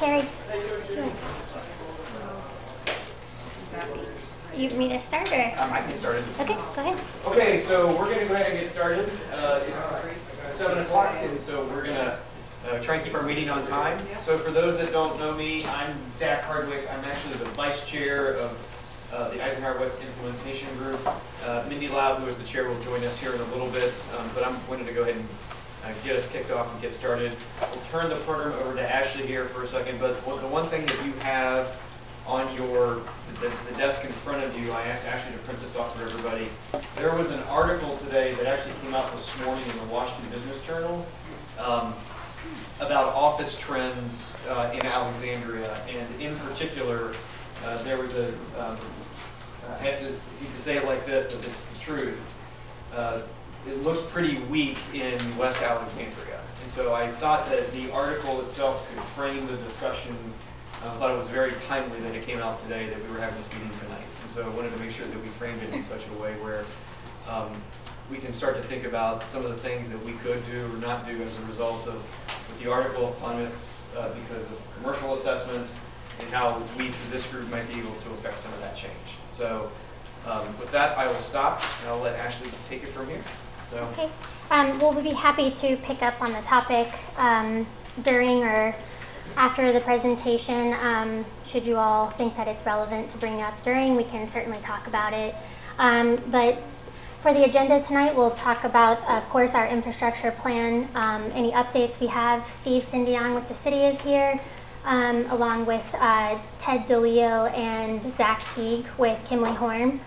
Carrie, you want me to start, or? I can start it. Okay, go ahead. Okay, so we're going to go ahead and get started. It's 7 o'clock, and so we're going to try and keep our meeting on time. So for those that don't know me, I'm Dak Hardwick. I'm actually the vice chair of the Eisenhower West Implementation Group. Mindy Laub, who is the chair, will join us here in a little bit, but I'm wanting to go ahead and get us kicked off and get started. We'll turn the program over to Ashley here for a second, but the one thing that you have on the desk in front of you, I asked Ashley to print this off for everybody. There was an article today that actually came out this morning in the Washington Business Journal about office trends in Alexandria, and in particular, there was I hate to say it like this, but it's the truth. It looks pretty weak in West Alexandria. And so I thought that the article itself could frame the discussion. I thought it was very timely that it came out today that we were having this meeting tonight. And so I wanted to make sure that we framed it in such a way where we can start to think about some of the things that we could do or not do as a result of what the article is telling us because of commercial assessments and how we, through this group, might be able to affect some of that change. So with that, I will stop, and I'll let Ashley take it from here. So. Okay. Well, we'd be happy to pick up on the topic during or after the presentation. Should you all think that it's relevant to bring up during, we can certainly talk about it. But for the agenda tonight, we'll talk about, of course, our infrastructure plan, any updates we have. Steve Sindion with the city is here, along with Ted DeLeo and Zach Teague with Kimley Horn.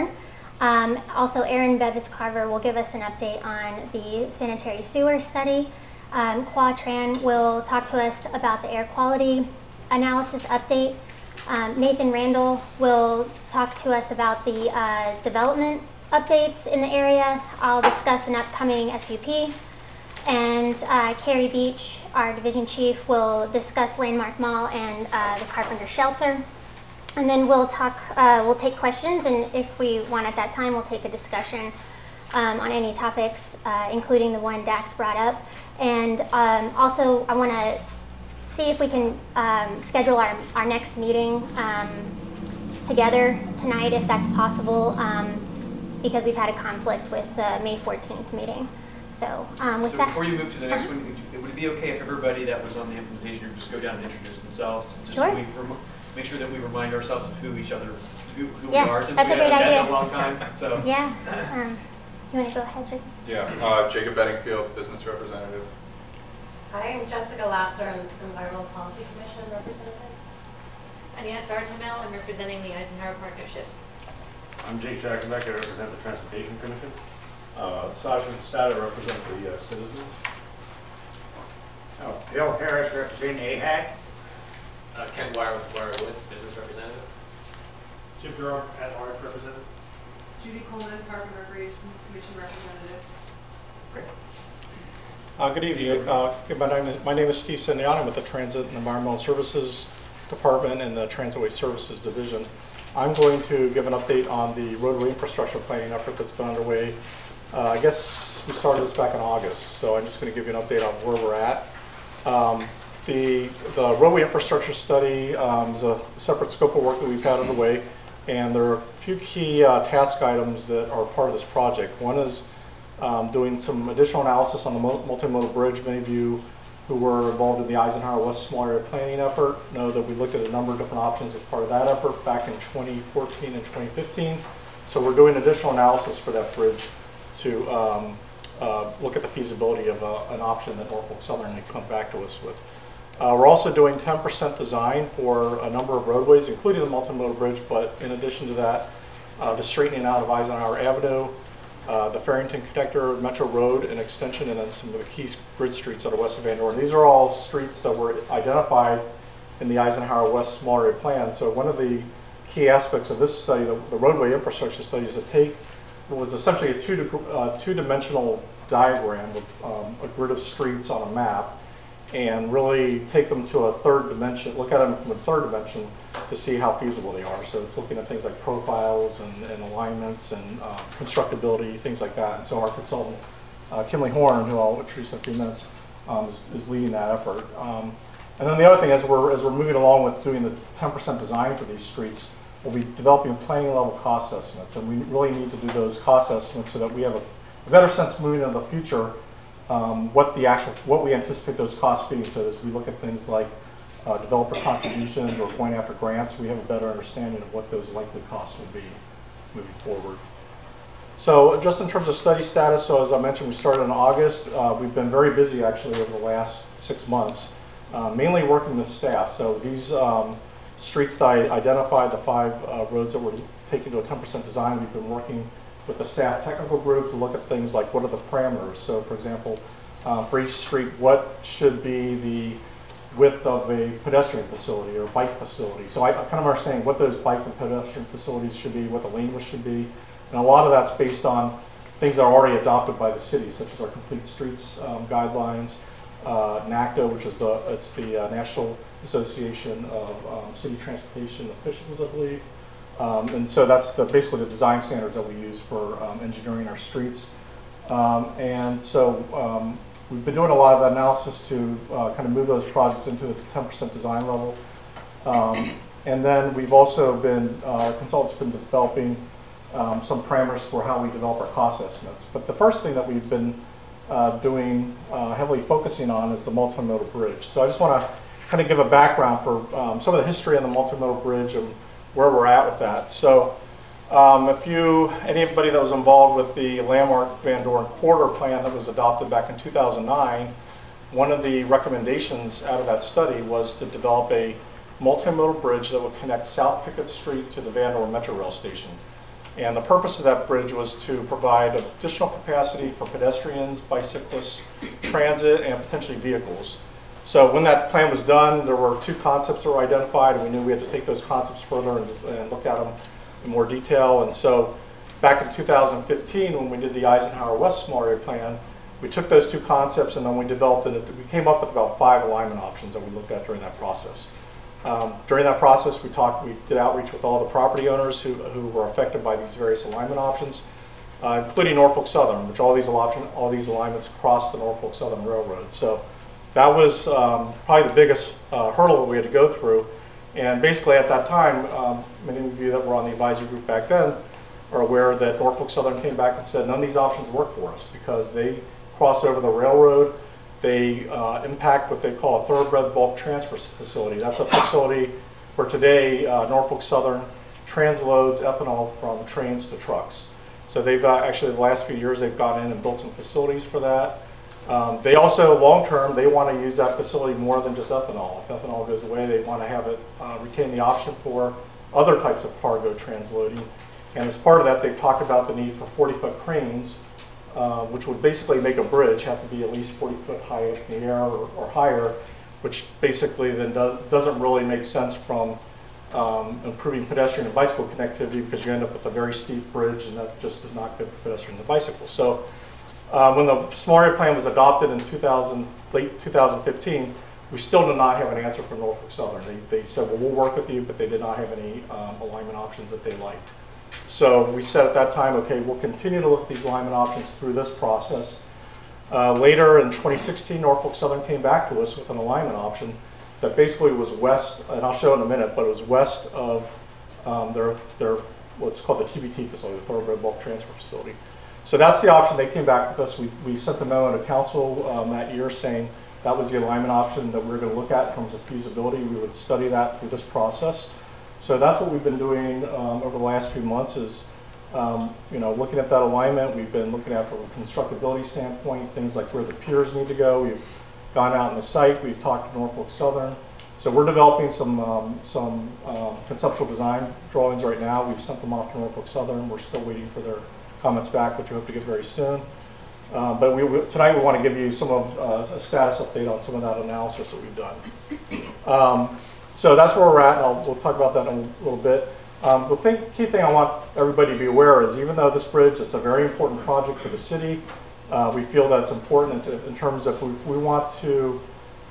Also, Aaron Bevis-Carver will give us an update on the sanitary sewer study. Quatran will talk to us about the air quality analysis update. Nathan Randall will talk to us about the development updates in the area. I'll discuss an upcoming SUP. And Carrie Beach, our division chief, will discuss Landmark Mall and the Carpenter Shelter. And then we'll take questions, and if we want at that time, we'll take a discussion on any topics, including the one Dax brought up. And also, I want to see if we can schedule our next meeting together tonight, if that's possible, because we've had a conflict with the May 14th meeting. So with that, before you move to the next one, would it be okay if everybody that was on the implementation group just go down and introduce themselves? Just sure. So we make sure that we remind ourselves of who we are, since that's we a great haven't met in idea. a long time. So Yeah. You want to go ahead, Jacob? Yeah, Jacob Bedingfield, business representative. Hi, I'm Jessica Lasser, I'm Environmental Policy Commission representative. I'm Anna Sartamel, I'm representing the Eisenhower Partnership. I'm Jake Jacobek, I represent the Transportation Commission. Sasha Pastada, I represent the citizens. Bill Harris, representing AHAC. Ken Wire with Wire Woods, business representative. Jim Durham, at-large representative. Judy Coleman, Park and Recreation Commission representative. Good evening. My name is Steve Sindion. I'm with the Transit and Environmental Services Department and the Transitway Services Division. I'm going to give an update on the roadway infrastructure planning effort that's been underway. I guess we started this back in August, so I'm just going to give you an update on where we're at. The roadway infrastructure study is a separate scope of work that we've had underway, and there are a few key task items that are part of this project. One is doing some additional analysis on the multimodal bridge. Many of you who were involved in the Eisenhower West Small Area Planning effort know that we looked at a number of different options as part of that effort back in 2014 and 2015. So we're doing additional analysis for that bridge to look at the feasibility of an option that Norfolk Southern had come back to us with. We're also doing 10% design for a number of roadways, including the multimodal bridge, but in addition to that, the straightening out of Eisenhower Avenue, the Farrington Connector, Metro Road, and extension, and then some of the key grid streets that are west of Van Dorn. These are all streets that were identified in the Eisenhower West Small Area Plan. So one of the key aspects of this study, the roadway infrastructure study, is to take what was essentially a two-dimensional diagram with a grid of streets on a map, and really take them to a third dimension, look at them from a third dimension to see how feasible they are. So it's looking at things like profiles and alignments and constructability, things like that. And so our consultant, Kimley Horn, who I'll introduce in a few minutes, is leading that effort. And then the other thing, as we're moving along with doing the 10% design for these streets, we'll be developing planning level cost estimates, and we really need to do those cost estimates so that we have a better sense moving into the future what we anticipate those costs being. So as we look at things like developer contributions or going after grants, we have a better understanding of what those likely costs will be moving forward. So just in terms of study status, so as I mentioned, we started in August. We've been very busy actually over the last 6 months, mainly working with staff. So these streets that I identified, the 5 roads that were taken to a 10% design, we've been working with the staff technical group to look at things like what are the parameters. So for example, for each street, what should be the width of a pedestrian facility or bike facility. So I kind of understand what those bike and pedestrian facilities should be, what the lane width should be. And a lot of that's based on things that are already adopted by the city, such as our Complete Streets guidelines, NACDA, which is the National Association of City Transportation Officials, I believe. And so that's basically the design standards that we use for engineering our streets. And so we've been doing a lot of analysis to kind of move those projects into the 10% design level. And then we've also been, consultants have been developing some parameters for how we develop our cost estimates. But the first thing that we've been doing, heavily focusing on, is the multimodal bridge. So I just want to kind of give a background for some of the history on the multimodal bridge and where we're at with that. So anybody that was involved with the landmark Van Doren corridor plan that was adopted back in 2009, one of the recommendations out of that study was to develop a multimodal bridge that would connect South Pickett Street to the Van Doren Metro Rail station. And the purpose of that bridge was to provide additional capacity for pedestrians, bicyclists, transit, and potentially vehicles. So when that plan was done, there were 2 concepts that were identified, and we knew we had to take those concepts further and look at them in more detail. And so back in 2015, when we did the Eisenhower West Small Area Plan, we took those 2 concepts and then we developed it. We came up with about 5 alignment options that we looked at during that process. During that process, we did outreach with all the property owners who were affected by these various alignment options, including Norfolk Southern, which all these alignments cross the Norfolk Southern Railroad. So that was probably the biggest hurdle that we had to go through. And basically at that time, many of you that were on the advisory group back then are aware that Norfolk Southern came back and said none of these options work for us because they cross over the railroad. They impact what they call a thoroughbred bulk transfer facility. That's a facility where today Norfolk Southern transloads ethanol from trains to trucks. So they've actually, the last few years, they've gone in and built some facilities for that. They also, long term, they want to use that facility more than just ethanol. If ethanol goes away, they want to have it retain the option for other types of cargo transloading. And as part of that, they've talked about the need for 40-foot cranes, which would basically make a bridge have to be at least 40 foot high up in the air or higher, which basically then doesn't really make sense from improving pedestrian and bicycle connectivity because you end up with a very steep bridge and that just is not good for pedestrians and bicycles. So when the Small Area Plan was adopted in late 2015, we still did not have an answer from Norfolk Southern. They said, well, we'll work with you, but they did not have any alignment options that they liked. So we said at that time, okay, we'll continue to look at these alignment options through this process. Later in 2016, Norfolk Southern came back to us with an alignment option that basically was west, and I'll show in a minute, but it was west of their what's called the TBT facility, the Thoroughbred Bulk Transfer Facility. So that's the option. They came back with us. We sent the memo to council that year saying that was the alignment option that we were going to look at in terms of feasibility. We would study that through this process. So that's what we've been doing over the last few months is, looking at that alignment. We've been looking at from a constructability standpoint, things like where the piers need to go. We've gone out on the site. We've talked to Norfolk Southern. So we're developing some conceptual design drawings right now. We've sent them off to Norfolk Southern. We're still waiting for their comments back, which we hope to get very soon. But tonight we want to give you some of a status update on some of that analysis that we've done. So that's where we're at, and we'll talk about that in a little bit. The key thing I want everybody to be aware is even though this bridge is a very important project for the city, we feel that it's important in terms of if we want to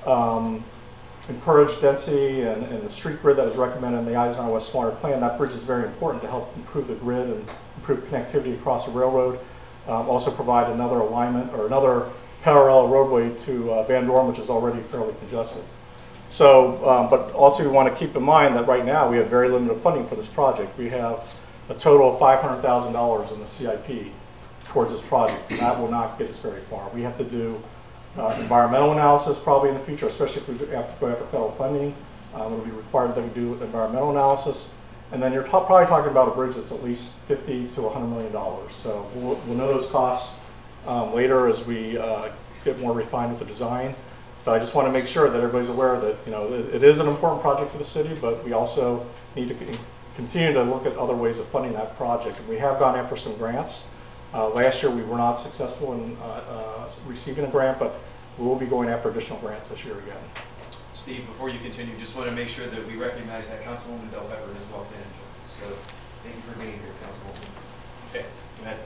encourage density and the street grid that was recommended in the Eisenhower West Small Area Plan. That bridge is very important to help improve the grid and improve connectivity across the railroad. Also provide another alignment or another parallel roadway to Van Doren, which is already fairly congested. So, but also we want to keep in mind that right now we have very limited funding for this project. We have a total of $500,000 in the CIP towards this project, and that will not get us very far. We have to do environmental analysis probably in the future, especially if we have to go after federal funding. It'll be required that we do environmental analysis. And then you're probably talking about a bridge that's at least $50 to $100 million. So we'll know those costs later as we get more refined with the design. So I just want to make sure that everybody's aware that, you know, it is an important project for the city, but we also need to continue to look at other ways of funding that project. And we have gone after some grants. Last year we were not successful in receiving a grant, but we will be going after additional grants this year again. Steve, before you continue, just want to make sure that we recognize that Councilwoman Del Pepper has walked in. So thank you for being here, Councilwoman. Okay, go ahead.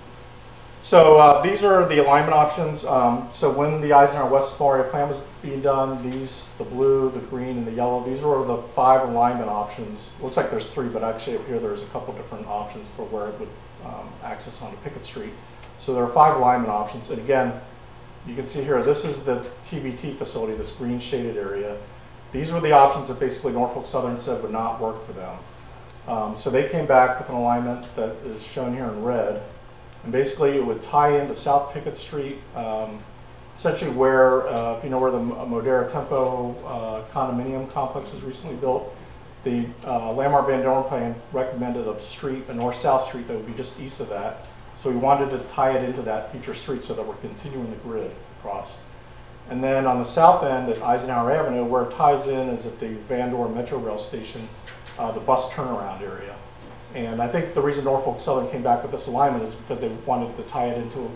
So these are the alignment options. So when the Eisenhower West Small Area Plan was being done, these, the blue, the green, and the yellow, these were the 5 alignment options. Looks like there's 3, but actually up here there's a couple different options for where it would access onto Pickett Street. So there are 5 alignment options. And again, you can see here, this is the TBT facility, this green shaded area. These were the options that basically Norfolk Southern said would not work for them. So they came back with an alignment that is shown here in red. And basically it would tie into South Pickett Street, essentially where, if you know where the Modera Tempo condominium complex was recently built, the Landmark Van Dorn plan recommended a street, a north-south street that would be just east of that. So we wanted to tie it into that future street so that we're continuing the grid across. And then on the south end at Eisenhower Avenue, where it ties in is at the Van Dorn Metro Rail Station, the bus turnaround area. And I think the reason Norfolk Southern came back with this alignment is because they wanted to tie it into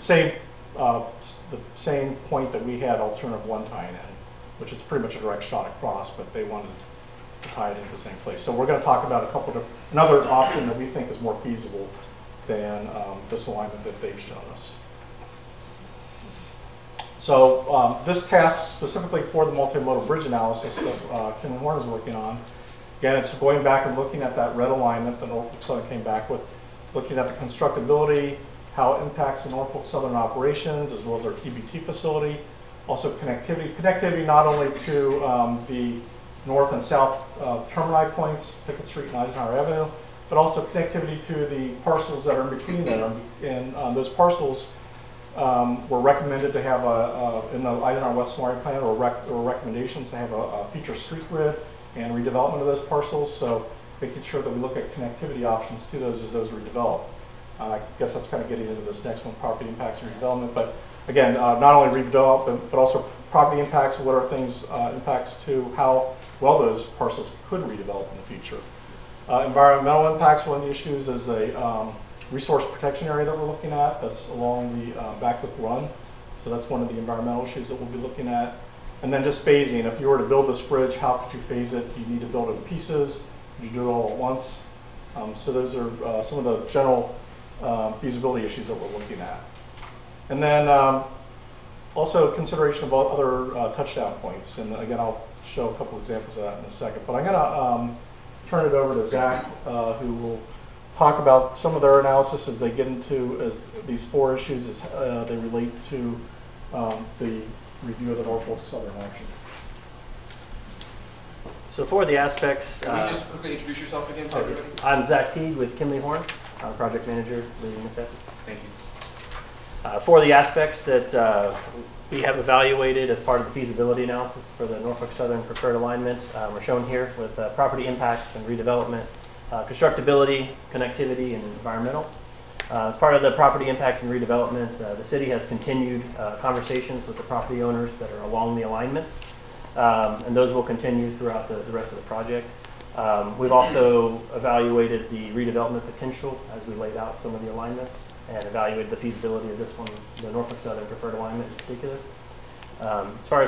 the same point that we had alternative 1 tying in, which is pretty much a direct shot across, but they wanted to tie it into the same place. So we're going to talk about another option that we think is more feasible than this alignment that they've shown us. So this task specifically for the multimodal bridge analysis that Kim Horn is working on. Again, it's going back and looking at that red alignment that Norfolk Southern came back with, looking at the constructability, how it impacts the Norfolk Southern operations, as well as our TBT facility. Also connectivity. Connectivity not only to the north and south termini points, Pickett Street and Eisenhower Avenue, but also connectivity to the parcels that are in between there. And those parcels were recommended to have in the Eisenhower West Small Area Plan, or recommendations to have a future street grid and redevelopment of those parcels, so making sure that we look at connectivity options to those as those redevelop. I guess that's kind of getting into this next one, property impacts and redevelopment. But again, not only redevelopment, but also property impacts. What are things, impacts to how well those parcels could redevelop in the future. Environmental impacts, one of the issues is a resource protection area that we're looking at. That's along the Backwick Run. So that's one of the environmental issues that we'll be looking at. And then just phasing. If you were to build this bridge, how could you phase it? Do you need to build it in pieces? Do you do it all at once? So those are some of the general feasibility issues that we're looking at. And then also consideration of other touchdown points. And again, I'll show a couple examples of that in a second. But I'm going to turn it over to Zach, who will talk about some of their analysis as they get into these 4 issues as they relate to the review of the Norfolk Southern option. So for the aspects... Can you just quickly introduce yourself again to everybody? I'm Zach Teague with Kimley Horn. I'm project manager leading this effort. Thank you. For the aspects that we have evaluated as part of the feasibility analysis for the Norfolk Southern preferred alignment are shown here with property impacts and redevelopment, constructability, connectivity, and environmental. As part of the property impacts and redevelopment, the city has continued conversations with the property owners that are along the alignments, and those will continue throughout the rest of the project. We've also evaluated the redevelopment potential as we laid out some of the alignments and evaluated the feasibility of this one, the Norfolk Southern preferred alignment in particular. As far as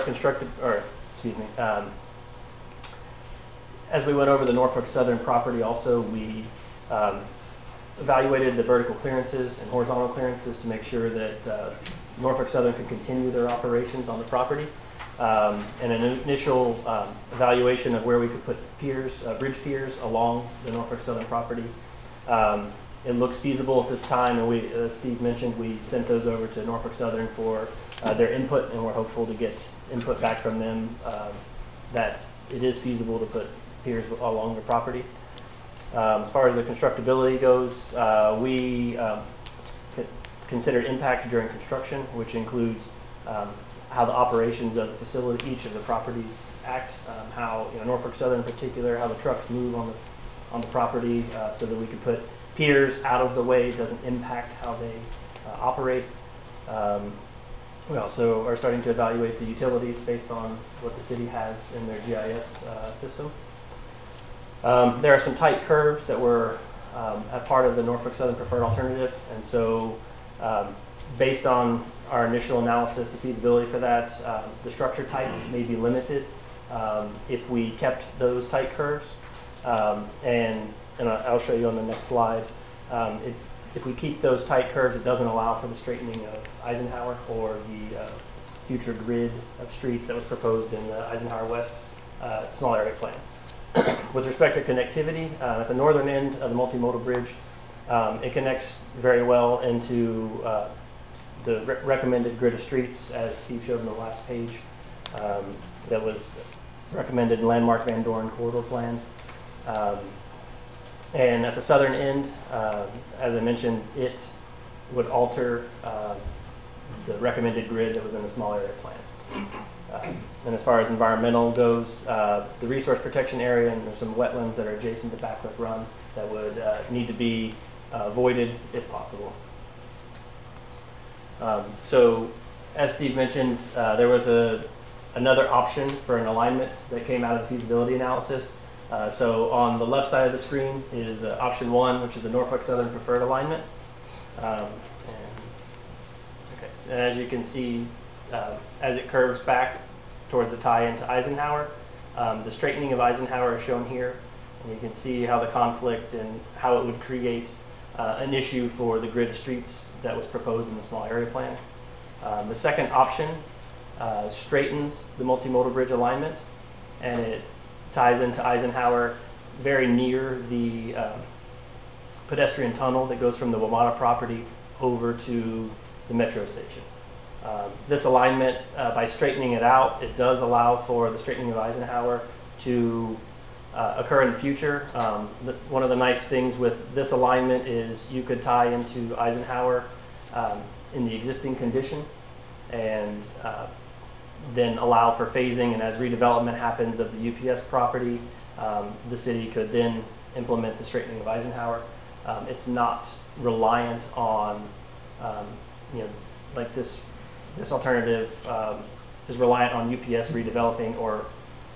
as we went over the Norfolk Southern property also, we evaluated the vertical clearances and horizontal clearances to make sure that Norfolk Southern could continue their operations on the property. And an initial evaluation of where we could put piers, bridge piers along the Norfolk Southern property. It looks feasible at this time, and we, as Steve mentioned, we sent those over to Norfolk Southern for their input, and we're hopeful to get input back from them that it is feasible to put piers along the property. As far as the constructability goes, we considered impact during construction, which includes how the operations of the facility, each of the properties act, how Norfolk Southern in particular, how the trucks move on the property, so that we could put piers out of the way. It doesn't impact how they operate. We also are starting to evaluate the utilities based on what the city has in their GIS system. There are some tight curves that were a part of the Norfolk Southern Preferred Alternative, and so based on our initial analysis of feasibility for that, the structure type may be limited if we kept those tight curves, and I'll show you on the next slide. If we keep those tight curves, it doesn't allow for the straightening of Eisenhower or the future grid of streets that was proposed in the Eisenhower West small area plan. With respect to connectivity, at the northern end of the multimodal bridge, it connects very well into the recommended grid of streets, as Steve showed in the last page, that was recommended in Landmark Van Doren Corridor Plan. And at the southern end, as I mentioned, it would alter the recommended grid that was in the small area plan. And as far as environmental goes, the resource protection area, and there's some wetlands that are adjacent to Backlip Run that would need to be voided if possible. So as Steve mentioned, there was another option for an alignment that came out of the feasibility analysis. So on the left side of the screen is option 1, which is the Norfolk Southern Preferred Alignment. And as you can see, as it curves back towards the tie into Eisenhower, the straightening of Eisenhower is shown here. And you can see how the conflict and how it would create an issue for the grid of streets that was proposed in the small area plan. The second option straightens the multimodal bridge alignment, and it ties into Eisenhower very near the pedestrian tunnel that goes from the WMATA property over to the metro station. This alignment, by straightening it out, it does allow for the straightening of Eisenhower to occur in the future. One of the nice things with this alignment is you could tie into Eisenhower in the existing condition, and then allow for phasing, and as redevelopment happens of the UPS property, the city could then implement the straightening of Eisenhower. It's not reliant on, like this alternative is reliant on UPS redeveloping, or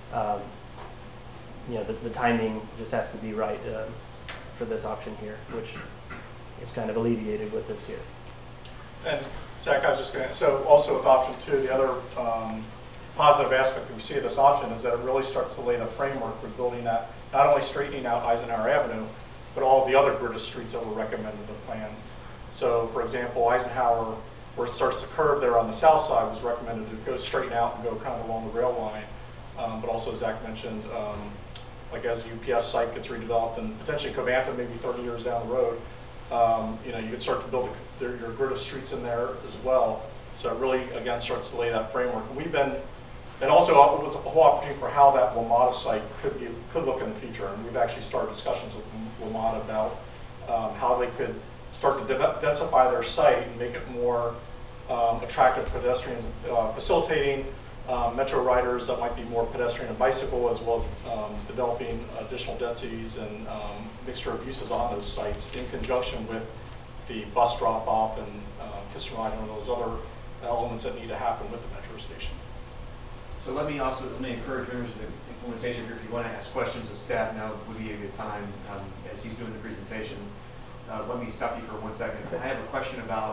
the timing just has to be right for this option here, which is kind of alleviated with this here. And Zach, I was just going to, so also with option 2, the other positive aspect that we see of this option is that it really starts to lay the framework for building that, not only straightening out Eisenhower Avenue, but all of the other grid of streets that were recommended in the plan. So for example, Eisenhower, where it starts to curve there on the south side, was recommended to go straighten out and go kind of along the rail line. But also, as Zach mentioned, like as the UPS site gets redeveloped and potentially Covanta maybe 30 years down the road, you could start to build your grid of streets in there as well. So it really, again, starts to lay that framework. And also it's a whole opportunity for how that WMATA site could look in the future. And we've actually started discussions with WMATA about how they could start to densify their site and make it more attractive to pedestrians, facilitating metro riders that might be more pedestrian and bicycle, as well as developing additional densities and mixture of uses on those sites in conjunction with the bus drop-off and kiss ride and those other elements that need to happen with the metro station. So let me encourage members of the implementation group, if you want to ask questions of staff, now would be a good time as he's doing the presentation. Let me stop you for 1 second. I have a question about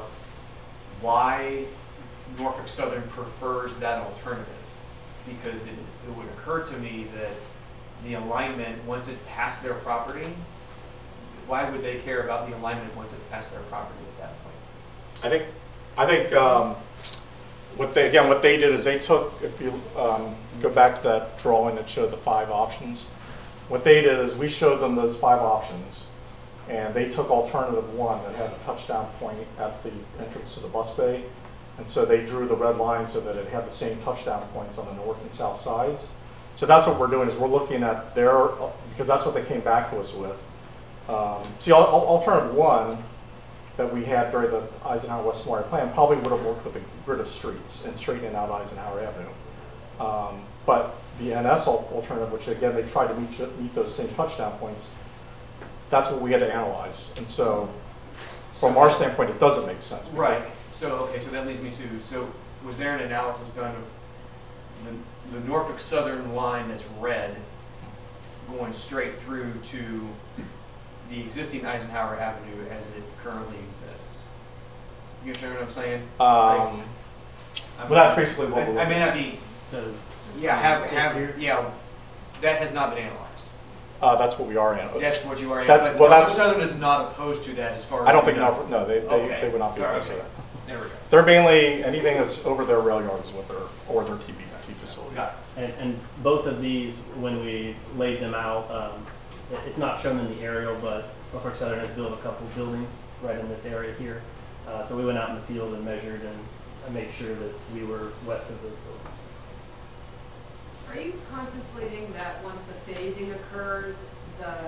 why Norfolk Southern prefers that alternative, because it would occur to me that the alignment, once it passed their property, why would they care about the alignment once it's past their property at that point? I think what they did is they took, if you go back to that drawing that showed the 5 options, what they did is we showed them those 5 options, and they took alternative 1 that had a touchdown point at the entrance to the bus bay. And so they drew the red line so that it had the same touchdown points on the north and south sides. So that's what we're doing, is we're looking at their, because that's what they came back to us with. See, alternative one that we had during the Eisenhower West Memorial Plan probably would have worked with the grid of streets and straightening out Eisenhower Avenue. But the NS alternative, which again, they tried to meet those same touchdown points, that's what we had to analyze. And so from our standpoint, it doesn't make sense. Right. So, okay, so that leads me to, so was there an analysis done of the Norfolk Southern line that's red going straight through to the existing Eisenhower Avenue as it currently exists? You understand what I'm saying? Well, that's basically what we're I may not be, So, yeah, that has not been analyzed. that's what we are analyzing. That's what you are, That's- but well, Norfolk that's- Southern is not opposed to that as far as I don't we think, know. no, they Okay, would not be sorry, opposed to okay. that. There we go. They're mainly, anything that's over their rail yard is what they're, or their TBT facility. Got and both of these, when we laid them out, it's not shown in the aerial, but Norfolk Southern has built a couple buildings right in this area here. So we went out in the field and measured and made sure that we were west of those buildings. Are you contemplating that once the phasing occurs, the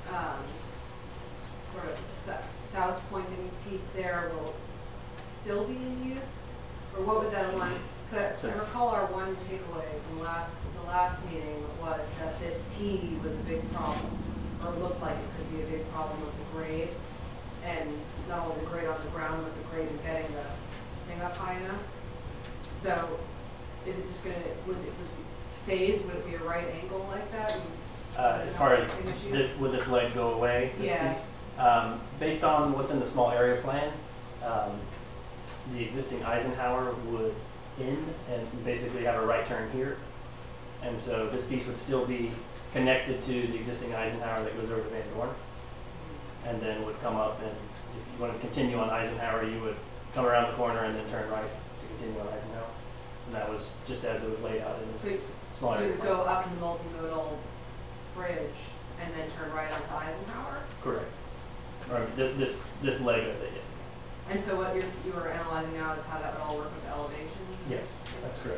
sort of south pointing piece there will still be in use? Or what would that align? Because I recall our one takeaway from the last meeting was that this T was a big problem, or looked like it could be a big problem with the grade, and not only the grade on the ground, but the grade in getting the thing up high enough. So is it just going to, would it be a right angle like that? As far as would this leg go away, this Yeah. piece? Based on what's in the small area plan, the existing Eisenhower would end and you basically have a right turn here. And so this piece would still be connected to the existing Eisenhower that goes over to Van Dorn. And then would come up, and if you wanted to continue on Eisenhower, you would come around the corner and then turn right to continue on Eisenhower. And that was just as it was laid out in this small You area would plan. go up the multimodal bridge and then turn right onto Eisenhower? Correct. Or this leg of it, yes. And so what you were analyzing now is how that would all work with elevation? Yes, that's correct.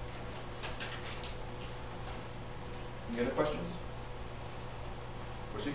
Any other questions? Proceed.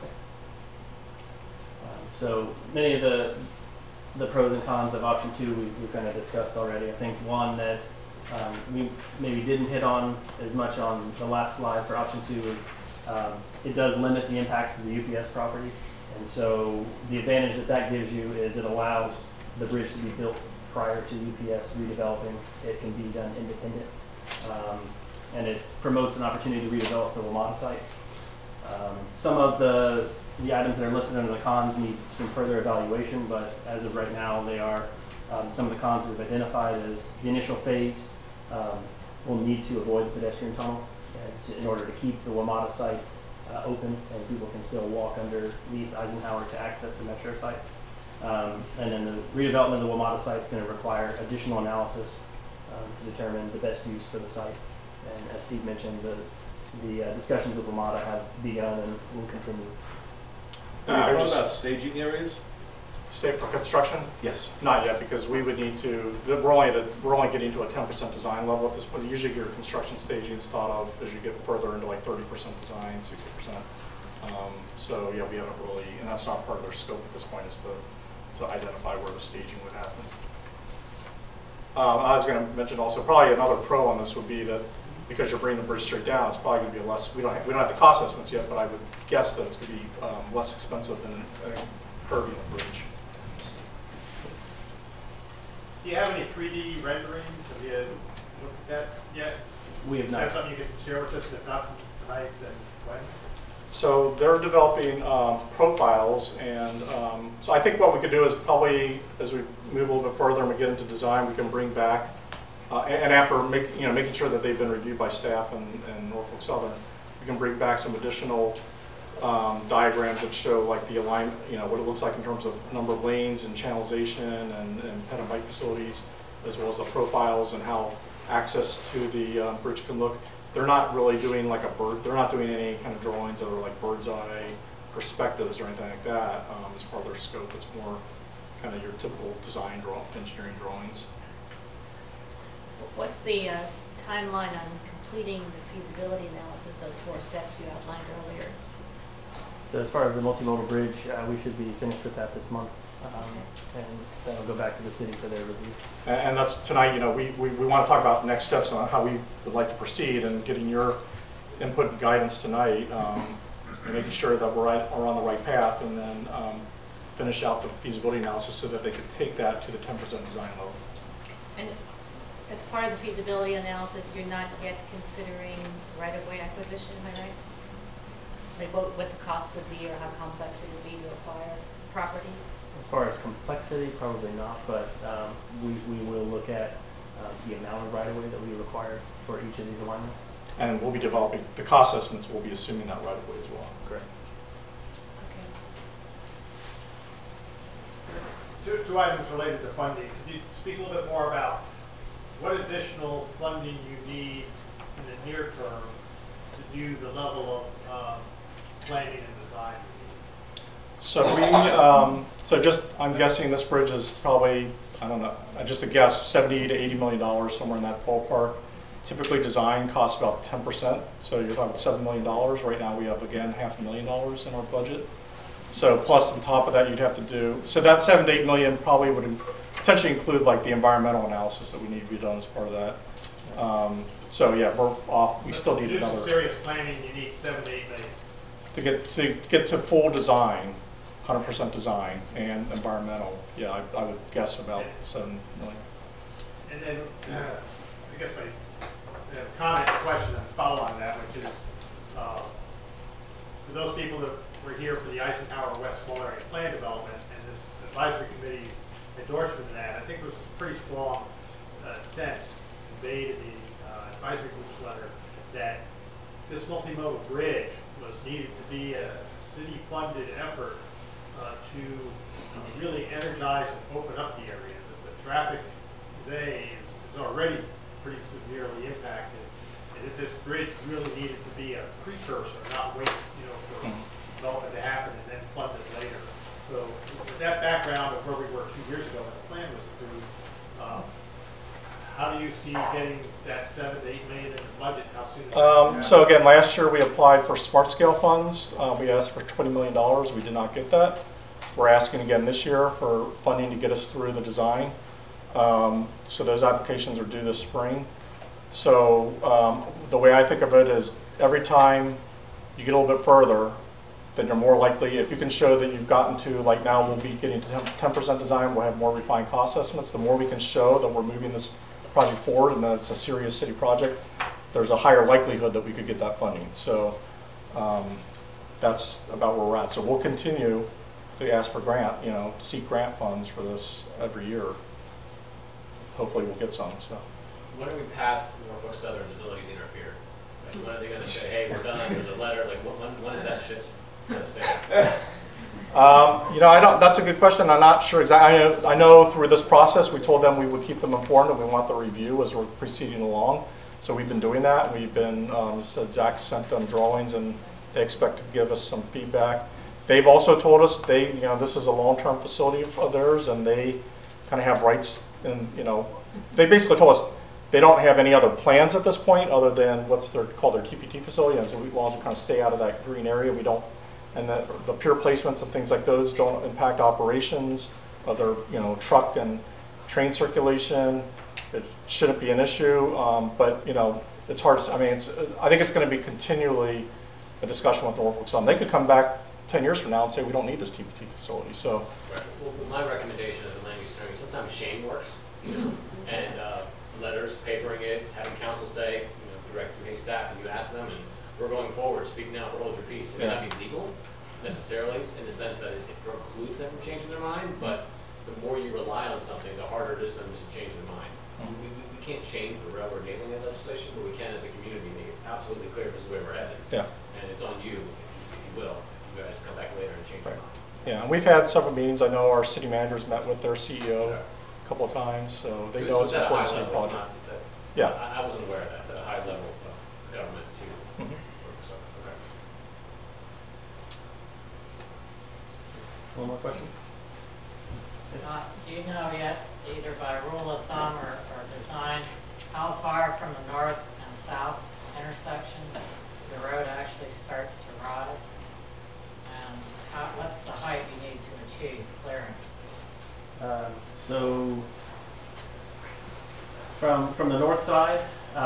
So many of the pros and cons of option two we've kind of discussed already. I think one that we maybe didn't hit on as much on the last slide for option two is it does limit the impacts to the UPS property. And so the advantage that gives you is it allows the bridge to be built prior to UPS redeveloping. It can be done independent. And it promotes an opportunity to redevelop the WMATA site. Some of the items that are listed under the cons need some further evaluation, but as of right now, they are some of the cons that we've identified as the initial phase will need to avoid the pedestrian tunnel in order to keep the WMATA site open and people can still walk underneath Eisenhower to access the metro site. And then the redevelopment of the WMATA site is going to require additional analysis to determine the best use for the site. And as Steve mentioned, the discussions with WMATA have begun and will continue. Have you thought about staging areas? State for construction? Yes. Not yet, because we would need to, we're only getting to a 10% design level at this point. Usually your construction staging is thought of as you get further into like 30% design, 60%. So yeah, we haven't really, and that's not part of their scope at this point, is to identify where the staging would happen. I was going to mention also, probably another pro on this would be that because you're bringing the bridge straight down, it's probably going to be a less, we don't have the cost estimates yet, but I would guess that it's going to be less expensive than curving the bridge. Do you have any 3D renderings? Have you looked at that yet? We have Is not. that something you could share with us? If not tonight, then when? So they're developing profiles, and so I think what we could do is probably, as we move a little bit further and we get into design, we can bring back, and after making sure that they've been reviewed by staff and Norfolk Southern, we can bring back some additional diagrams that show like the alignment, what it looks like in terms of number of lanes and channelization and ped and bike facilities, as well as the profiles and how access to the bridge can look. They're not really doing like they're not doing any kind of drawings that are like bird's eye perspectives or anything like that as part of their scope. It's more kind of your typical design engineering drawings. What's the timeline on completing the feasibility analysis, those 4 steps you outlined earlier? So as far as the multimodal bridge, we should be finished with that this month. And that'll go back to the city for their review. And that's tonight, you know, we want to talk about next steps on how we would like to proceed, and getting your input and guidance tonight, and making sure that we're on the right path, and then finish out the feasibility analysis so that they could take that to the 10% design level. And as part of the feasibility analysis, you're not yet considering right-of-way acquisition, am I right? Like what the cost would be, or how complex it would be to acquire properties? As far as complexity, probably not, but we will look at the amount of right-of-way that we require for each of these alignments. And we'll be developing, the cost estimates will be assuming that right away as well. Correct. Okay. Two items related to funding. Could you speak a little bit more about what additional funding you need in the near term to do the level of planning and design you need? So I'm guessing this bridge is probably, I don't know, just a guess, $70 to $80 million, somewhere in that ballpark. Typically design costs about 10%, so you're talking $7 million. Right now we have, again, $500,000 in our budget. So plus on top of that you'd have to do, so that $7 to $8 million probably would potentially include like the environmental analysis that we need to be done as part of that. So yeah, we're off, we still need to do another. some serious planning, you need $7 to $8 million. To get to full design, 100% design and environmental, yeah, I would guess about $7 million. And then, I guess my comment, question, and follow on that, which is, for those people that were here for the Eisenhower West Small Area Plan Development and this advisory committee's endorsement of that, I think there was a pretty strong sense conveyed in the advisory group's letter that this multimodal bridge was needed to be a city-funded effort to really energize and open up the area. The traffic today is already pretty severely impacted, and if this bridge really needed to be a precursor, not wait, for development to happen and then fund it later. So with that background of where we were 2 years ago when the plan was approved, how do you see getting that $7 to $8 million in the budget? How soon? So again, last year we applied for smart scale funds. We asked for $20 million. We did not get that. We're asking again this year for funding to get us through the design. So those applications are due this spring. So the way I think of it is every time you get a little bit further, then you're more likely, if you can show that you've gotten to, like now we'll be getting to 10% design, we'll have more refined cost estimates. The more we can show that we're moving this project forward and that it's a serious city project, there's a higher likelihood that we could get that funding. So that's about where we're at. So we'll continue to ask for grant, seek grant funds for this every year. Hopefully we'll get some. So When are we past Norfolk Southern's ability to interfere? Like, when are they going to say, hey, we're done, there's a letter, like when is that shit going to say? That's a good question. I'm not sure exactly. I know through this process, we told them we would keep them informed and we want the review as we're proceeding along. So we've been doing that. We've been, Zach sent them drawings and they expect to give us some feedback. They've also told us this is a long-term facility of theirs and they kind of have rights and, they basically told us they don't have any other plans at this point other than what's called their TPT facility. And so as long as we kind of stay out of that green area, we don't, and the pier placements and things like those don't impact operations, other truck and train circulation. It shouldn't be an issue, but it's hard to. I think it's going to be continually a discussion with Norfolk Southern. They could come back 10 years from now and say we don't need this TPT facility. So, Right. Well, my recommendation as a land use attorney, sometimes shame works, and letters, papering it, having counsel say, direct to hey staff, and you ask them, and we're going forward. Speak now or hold your peace. It may not be legal necessarily in the sense that it precludes them from changing their mind, but the more you rely on something, the harder it is for them to change their mind. We can't change the railroad enabling legislation, but we can as a community make it absolutely clear this is where we're headed. yeah. And it's on you, if you will, if you guys come back later and change your mind. Yeah, and we've had several meetings. I know our city managers met with their CEO a couple of times, so they know it's an important city project. Yeah. I wasn't aware of that. It's at a high level of government too. So, okay. One more question? Do you know yet, either by rule of thumb or design, how far from the north and south intersections, the road actually starts to rise? And what's the height you need to achieve clearance? So from the north side,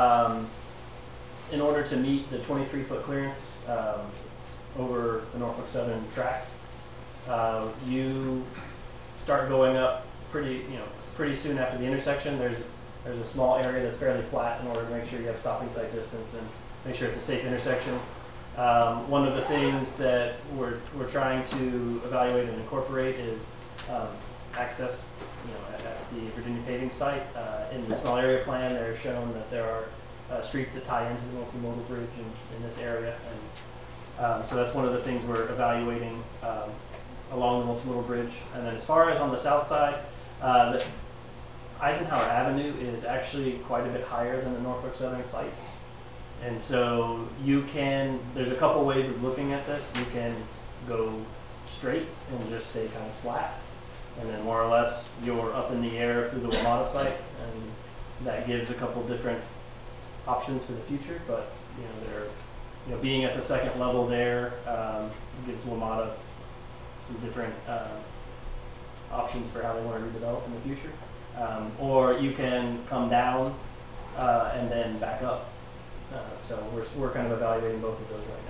in order to meet the 23-foot clearance over the Norfolk Southern tracks, you start going up pretty soon after the intersection. There's a small area that's fairly flat in order to make sure you have stopping sight distance and make sure it's a safe intersection. One of the things that we're trying to evaluate and incorporate is access, at the Virginia paving site. In the small area plan, they're shown that there are streets that tie into the multimodal bridge in this area, and so that's one of the things we're evaluating along the multimodal bridge. And then as far as on the south side, the Eisenhower Avenue is actually quite a bit higher than the Norfolk Southern site. And so there's a couple ways of looking at this. You can go straight and just stay kind of flat. And then more or less you're up in the air through the WMATA site. And that gives a couple different options for the future. But, being at the second level there gives WMATA some different options for how they want to redevelop in the future. Or you can come down and then back up. So we're kind of evaluating both of those right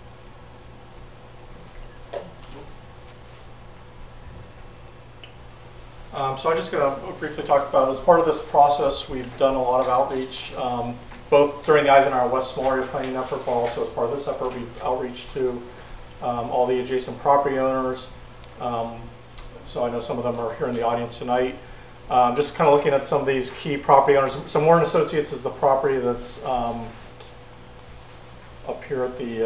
now. So I'm just going to briefly talk about, as part of this process, we've done a lot of outreach, both during the Eisenhower West Small Area Planning effort, but also as part of this effort, we've outreach to all the adjacent property owners. So I know some of them are here in the audience tonight. Just kind of looking at some of these key property owners. So Warren Associates is the property that's up here at the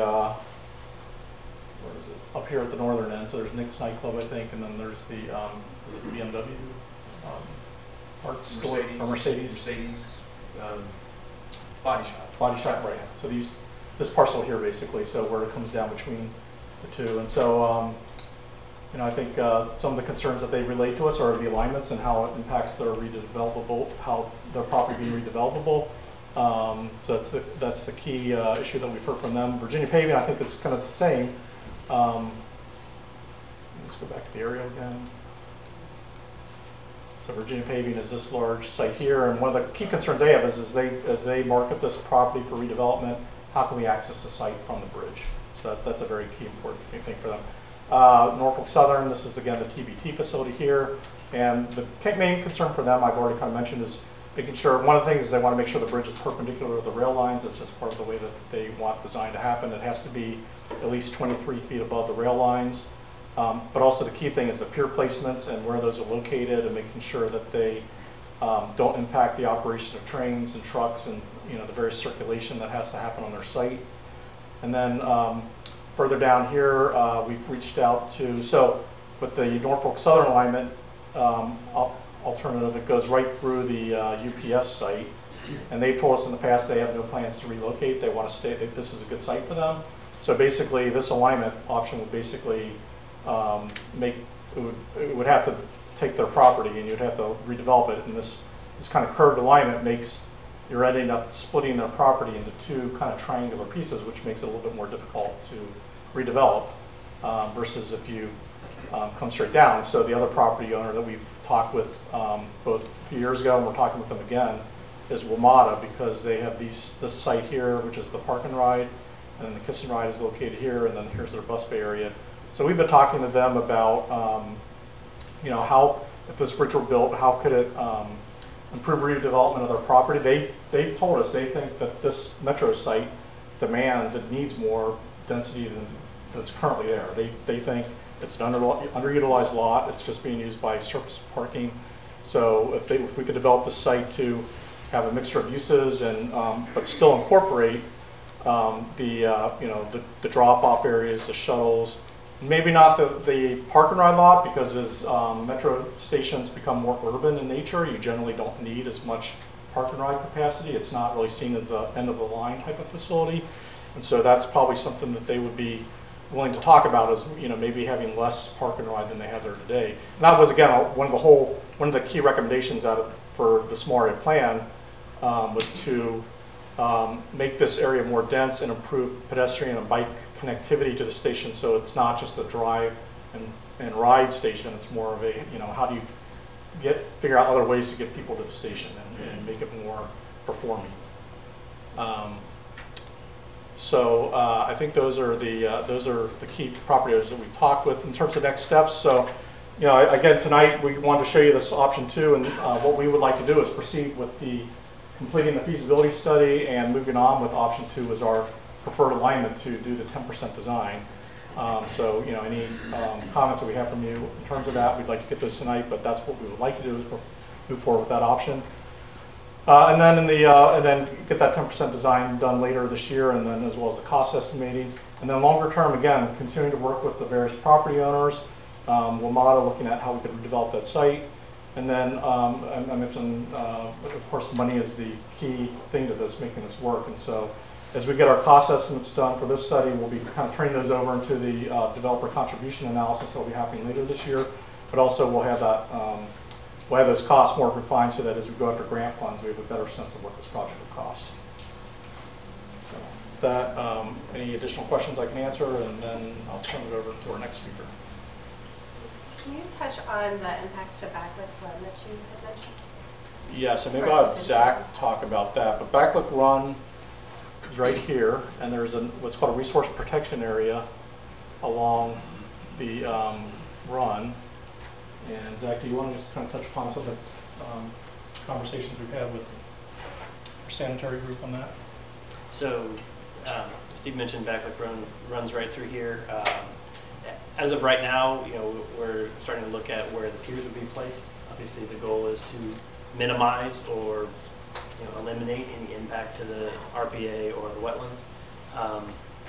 up here at the northern end. So there's Nick's nightclub, I think, and then there's the is it BMW parts store or Mercedes Body shop. Body shop, right? So this parcel here basically. So where it comes down between the two, and so I think some of the concerns that they relate to us are the alignments and how it impacts their redevelopable, how their property being redevelopable. So that's the key issue that we've heard from them. Virginia Paving, I think, is kind of the same. Let's go back to the aerial again. So Virginia Paving is this large site here, and one of the key concerns they have is as they market this property for redevelopment, how can we access the site from the bridge? So that's a very key important thing for them. Norfolk Southern, this is again the TBT facility here, and the main concern for them, I've already kind of mentioned, is making sure, one of the things is they want to make sure the bridge is perpendicular to the rail lines. It's just part of the way that they want design to happen. It has to be at least 23 feet above the rail lines. But also the key thing is the pier placements and where those are located, and making sure that they don't impact the operation of trains and trucks and the various circulation that has to happen on their site. And then further down here, we've reached out to, so with the Norfolk Southern alignment alternative, it goes right through the UPS site. And they've told us in the past they have no plans to relocate. They want to stay, this is a good site for them. So basically this alignment option would basically it would have to take their property and you'd have to redevelop it. And this kind of curved alignment makes, you're ending up splitting their property into two kind of triangular pieces, which makes it a little bit more difficult to redevelop versus if you come straight down. So the other property owner that we've talked with both a few years ago, and we're talking with them again, is WMATA, because they have this site here, which is the park and ride, and then the kiss and ride is located here, and then here's their bus bay area. So we've been talking to them about, how, if this bridge were built, how could it improve redevelopment of their property. They've told us they think that this metro site demands, it needs more density than that's currently there. They think it's an underutilized lot. It's just being used by surface parking. So if we could develop the site to have a mixture of uses and but still incorporate the drop-off areas, the shuttles, maybe not the park and ride lot, because as metro stations become more urban in nature, you generally don't need as much park and ride capacity. It's not really seen as an end of the line type of facility, and so that's probably something that they would be willing to talk about, is maybe having less park and ride than they have there today. And that was again one of the key recommendations for the small area plan was to make this area more dense and improve pedestrian and bike connectivity to the station, so it's not just a drive and ride station. It's more of a, how do you figure out other ways to get people to the station and make it more performing. I think those are the key property owners that we've talked with in terms of next steps. So, again, tonight we wanted to show you this option 2, and what we would like to do is proceed with completing the feasibility study and moving on with option 2 as our preferred alignment to do the 10% design. Any comments that we have from you in terms of that, we'd like to get those tonight, but that's what we would like to do is move forward with that option. And then get that 10% design done later this year, and then as well as the cost estimating. And then longer term, again, continuing to work with the various property owners, WMATA, looking at how we could redevelop that site. And then I mentioned, of course, money is the key thing to this, making this work. And so as we get our cost estimates done for this study, we'll be kind of turning those over into the developer contribution analysis that will be happening later this year. But also we'll have that, we'll have those costs more refined so that as we go after grant funds, we have a better sense of what this project will cost. So with that, any additional questions I can answer, and then I'll turn it over to our next speaker. Can you touch on the impacts to Backlick Run that you had mentioned? Yeah, so maybe I'll have Zach talk about that. But Backlick Run is right here, and there's what's called a resource protection area along the run. And Zach, do you want to just kind of touch upon some of the conversations we've had with our sanitary group on that? So, Steve mentioned Backlick Run runs right through here. As of right now, we're starting to look at where the piers would be placed. Obviously, the goal is to minimize or eliminate any impact to the RPA or the wetlands.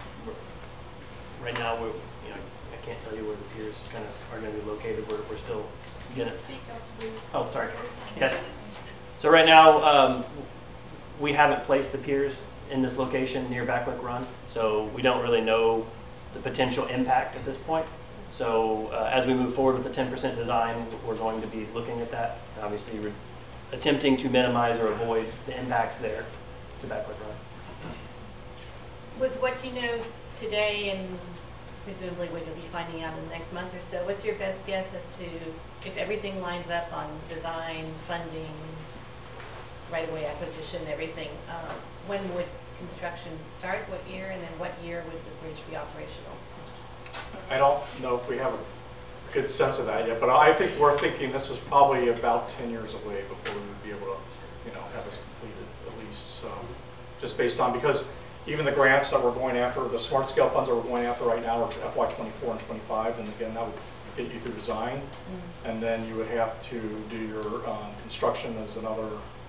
Right now, I can't tell you where the piers kind of are going to be located. We're still going to speak up, please. Oh, sorry. Yes. So right now, we haven't placed the piers in this location near Backlick Run, so we don't really know the potential impact at this point. So as we move forward with the 10% design, we're going to be looking at that. Obviously, we're attempting to minimize or avoid the impacts there to Backlick Run. With what you know today and presumably what you'll be finding out in the next month or so, what's your best guess as to if everything lines up on design, funding, right-of-way acquisition, everything, when would construction start, what year, and then what year would the bridge be operational? I don't know if we have a good sense of that yet, but I think we're thinking this is probably about 10 years away before we would be able to, have this completed at least. So just based on, because even the grants that we're going after, the smart scale funds that we're going after right now are FY24 and 25, and again, that would get you through design, and then you would have to do your construction as another,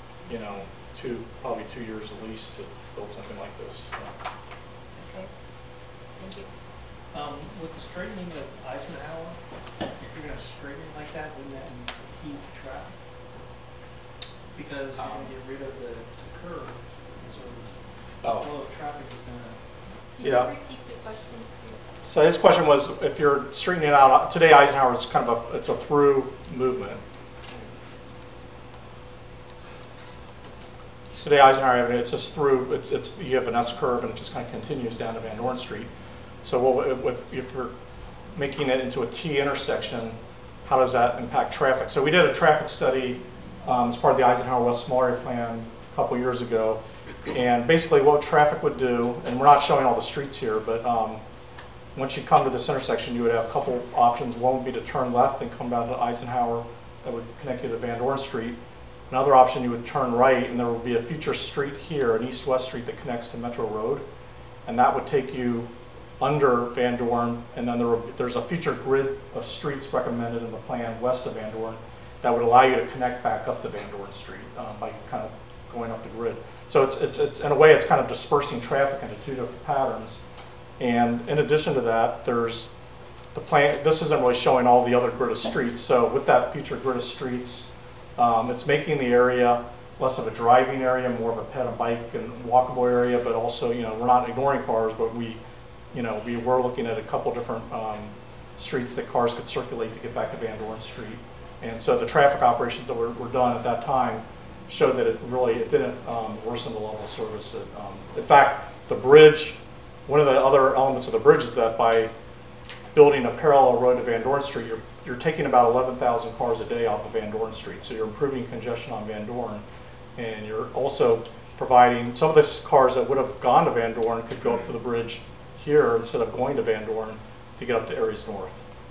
probably 2 years at least to build something like this. Okay, thank you. With the straightening of Eisenhower, if you're going to straighten it like that, wouldn't that impede traffic? Because you're going to get rid of the curve, and so the flow of traffic is going to... Can you repeat the question? So his question was, if you're straightening it out, today Eisenhower is kind of it's a through movement. Today Eisenhower Avenue, it's just through, you have an S curve and it just kind of continues down to Van Dorn Street. So if you're making it into a T intersection, how does that impact traffic? So we did a traffic study as part of the Eisenhower West Small Area Plan a couple years ago. And basically what traffic would do, and we're not showing all the streets here, but once you come to this intersection, you would have a couple options. One would be to turn left and come down to Eisenhower. That would connect you to Van Dorn Street. Another option, you would turn right, and there would be a future street here, an east-west street that connects to Metro Road. And that would take you under Van Dorn, and then there's a future grid of streets recommended in the plan west of Van Dorn that would allow you to connect back up to Van Dorn Street by kind of going up the grid. So it's in a way, it's kind of dispersing traffic into two different patterns. And in addition to that, there's the plan. This isn't really showing all the other grid of streets. So with that future grid of streets, it's making the area less of a driving area, more of a ped and bike and walkable area. But also, we're not ignoring cars, but we were looking at a couple different streets that cars could circulate to get back to Van Dorn Street. And so the traffic operations that were done at that time showed that it didn't worsen the level of service. In fact, the bridge, one of the other elements of the bridge is that by building a parallel road to Van Dorn Street, you're taking about 11,000 cars a day off of Van Dorn Street. So you're improving congestion on Van Dorn, and you're also providing some of the cars that would have gone to Van Dorn could go up to the bridge here instead of going to Van Dorn to get up to Aries North.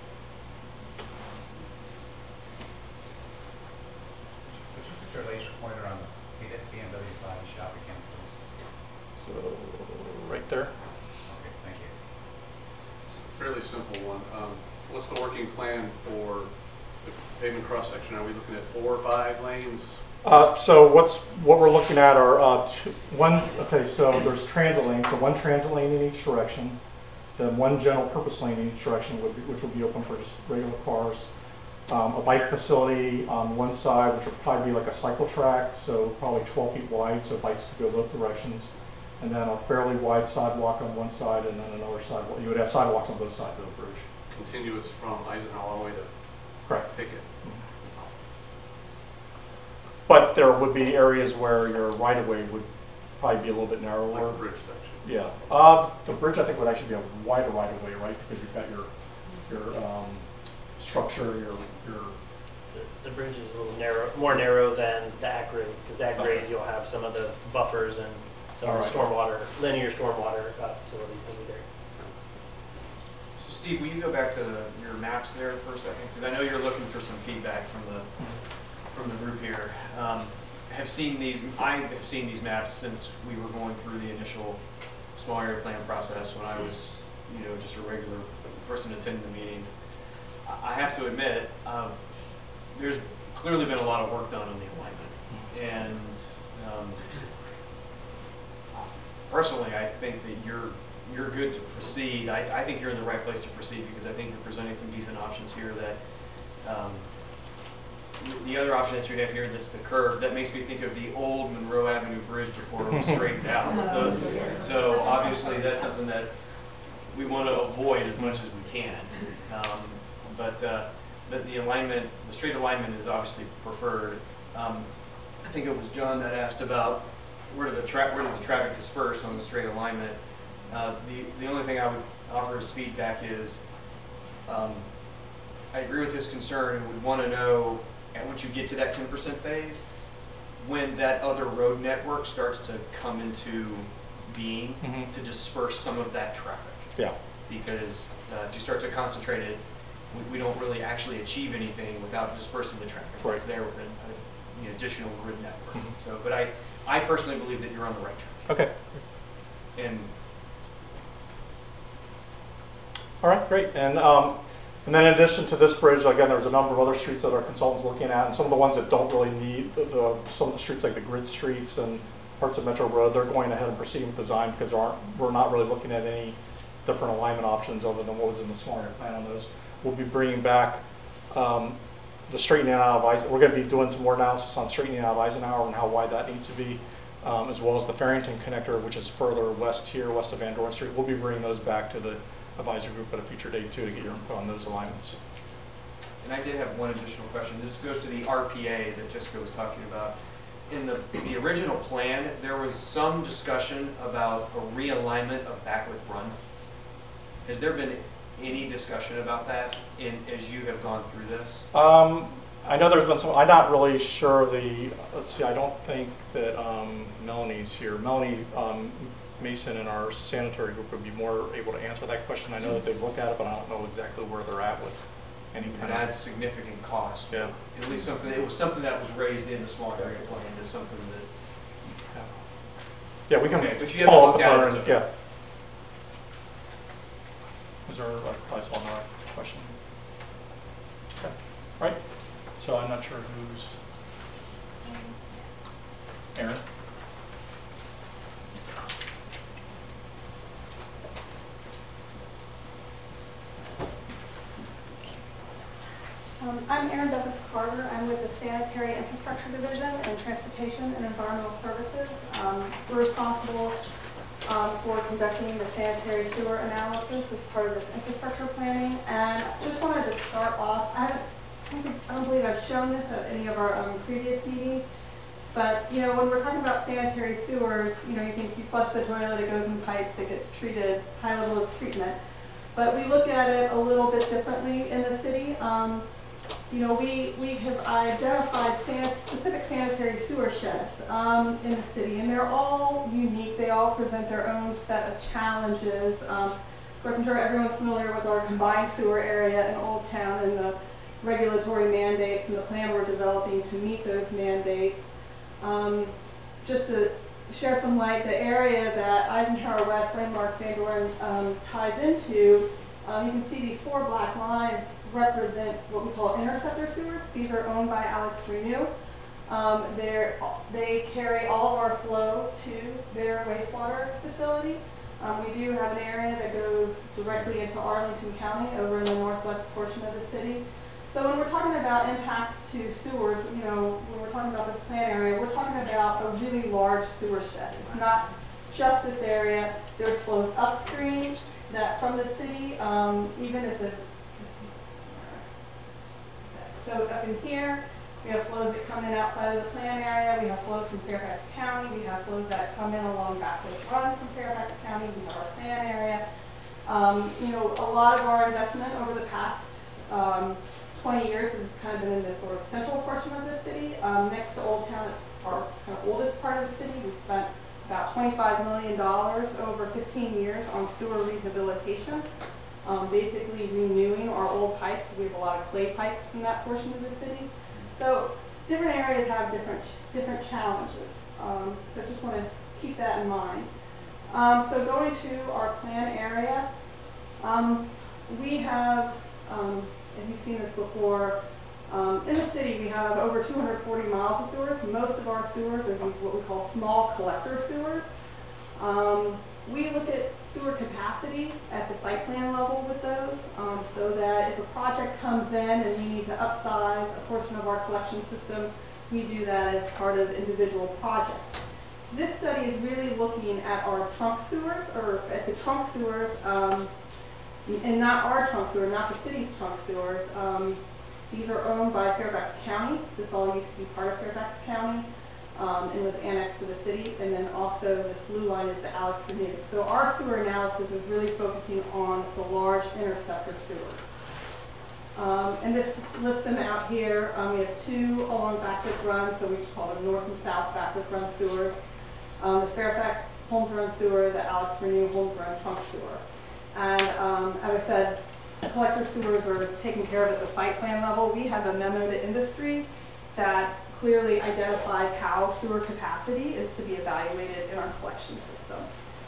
Put your laser pointer on the BMW body shop again, please. So right there. Okay, thank you. It's a fairly simple one. What's the working plan for the pavement cross-section? Are we looking at 4 or 5 lanes? So what we're looking at are so there's transit lanes, so one transit lane in each direction, then one general purpose lane in each direction, which will be open for just regular cars. A bike facility on one side, which will probably be like a cycle track, so probably 12 feet wide, so bikes could go both directions. And then a fairly wide sidewalk on one side, and then another sidewalk. You would have sidewalks on both sides of the bridge. Continuous from Eisenhower all the way to Correct. Pickett. But there would be areas where your right-of-way would probably be a little bit narrower. Like the bridge section. Yeah. The bridge, I think, would actually be a wider right-of-way, right? Because you've got your structure, The bridge is a little more narrow than the at-grade, because at-grade you'll have some of the buffers and some of the linear stormwater facilities in there. So Steve, will you go back to your maps there for a second? Because I know you're looking for some feedback from the group here. I have seen these maps since we were going through the initial small area plan process when I was, just a regular person attending the meetings. I have to admit, there's clearly been a lot of work done on the alignment, and personally, I think that you're good to proceed. I think you're in the right place to proceed because I think you're presenting some decent options here that. The other option that you have here that's the curve, that makes me think of the old Monroe Avenue Bridge before it was straightened out. So obviously that's something that we want to avoid as much as we can. But the alignment, the straight alignment is obviously preferred. I think it was John that asked about where does the traffic disperse on the straight alignment. The only thing I would offer as feedback is I agree with this concern and would want to know, and once you get to that 10% phase, when that other road network starts to come into being to disperse some of that traffic. Yeah. Because if you start to concentrate it, we don't really actually achieve anything without dispersing the traffic that's there with an additional grid network. So, but I personally believe that you're on the right track. Okay. And all right, great. And then in addition to this bridge, again, there's a number of other streets that our consultant's looking at, and some of the ones that don't really need some of the streets like the grid streets and parts of Metro Road, they're going ahead and proceeding with design because we're not really looking at any different alignment options other than what was in the small area plan on those. We'll be bringing back the straightening out of Eisenhower. We're going to be doing some more analysis on straightening out of Eisenhower and how wide that needs to be, as well as the Farrington connector, which is further west here, west of Van Dorn Street. We'll be bringing those back to the advisory group at a future date too to get your input on those alignments. And I did have one additional question. This goes to the RPA that Jessica was talking about. In the original plan, there was some discussion about a realignment of Backwood Run. Has there been any discussion about that as you have gone through this? I know there's been some. I'm not really sure let's see, I don't think that Melanie's here. Melanie Mason and our sanitary group would be more able to answer that question. I know that they've looked at it, but I don't know exactly where they're at with any kind of. That's significant cost. Yeah. At least it was something that was raised in the small area plan. It's something that. Yeah, we can if you follow up haven't with her. looked at it, Yeah. Was there I saw another question? Okay. All right. So I'm not sure who's. Aaron. I'm Erin Douglas Carter. I'm with the Sanitary Infrastructure Division and Transportation and Environmental Services. We're responsible for conducting the sanitary sewer analysis as part of this infrastructure planning. And just wanted to start off, I don't believe I've shown this at any of our previous meetings, But, you know, when we're talking about sanitary sewers, you know, you think you flush the toilet, it goes in pipes, it gets treated, high level of treatment. But we look at it a little bit differently in the city. You know, we have identified specific sanitary sewer sheds in the city, and they're all unique. They all present their own set of challenges. Of course, I'm sure everyone's familiar with our combined sewer area in Old Town and the regulatory mandates and the plan we're developing to meet those mandates. Just to share some light, the area that Eisenhower West Landmark Van Doren ties into, you can see these 4 black lines represent what we call interceptor sewers. These are owned by Alex Renew. They carry all of our flow to their wastewater facility. We do have an area that goes directly into Arlington County over in the northwest portion of the city. So when we're talking about impacts to sewers, you know, when we're talking about this plan area, we're talking about a really large sewer shed. It's not just this area. There's flows upstream that from the city, even at the, so up in here, we have flows that come in outside of the plan area. We have flows from Fairfax County. We have flows that come in along Backwoods Run from Fairfax County. We have our plan area. You know, a lot of our investment over the past 20 years has kind of been in this sort of central portion of the city. Next to Old Town, it's our kind of oldest part of the city. We've spent about $25 million over 15 years on sewer rehabilitation, basically renewing our old pipes. We have a lot of clay pipes in that portion of the city. So different areas have different challenges. So I just want to keep that in mind. So going to our plan area, we have, and you've seen this before, in the city we have over 240 miles of sewers. Most of our sewers are these what we call small collector sewers. We look at sewer capacity at the site plan level with those, so that if a project comes in and we need to upsize a portion of our collection system, we do that as part of individual projects. This study is really looking at our trunk sewers, or at the trunk sewers, and not our trunk sewer, not the city's trunk sewers. These are owned by Fairfax County. This all used to be part of Fairfax County and was annexed to the city. And then also this blue line is the Alex Renew. So our sewer analysis is really focusing on the large interceptor sewers. And this lists them out here. We have 2 along Backwoods Run, so we just call them north and south Backwoods Run sewers. The Fairfax Holmes Run sewer, the Alex Renew Holmes Run trunk sewer. And as I said, collector sewers are taken care of at the site plan level. We have a memo to industry that clearly identifies how sewer capacity is to be evaluated in our collection system.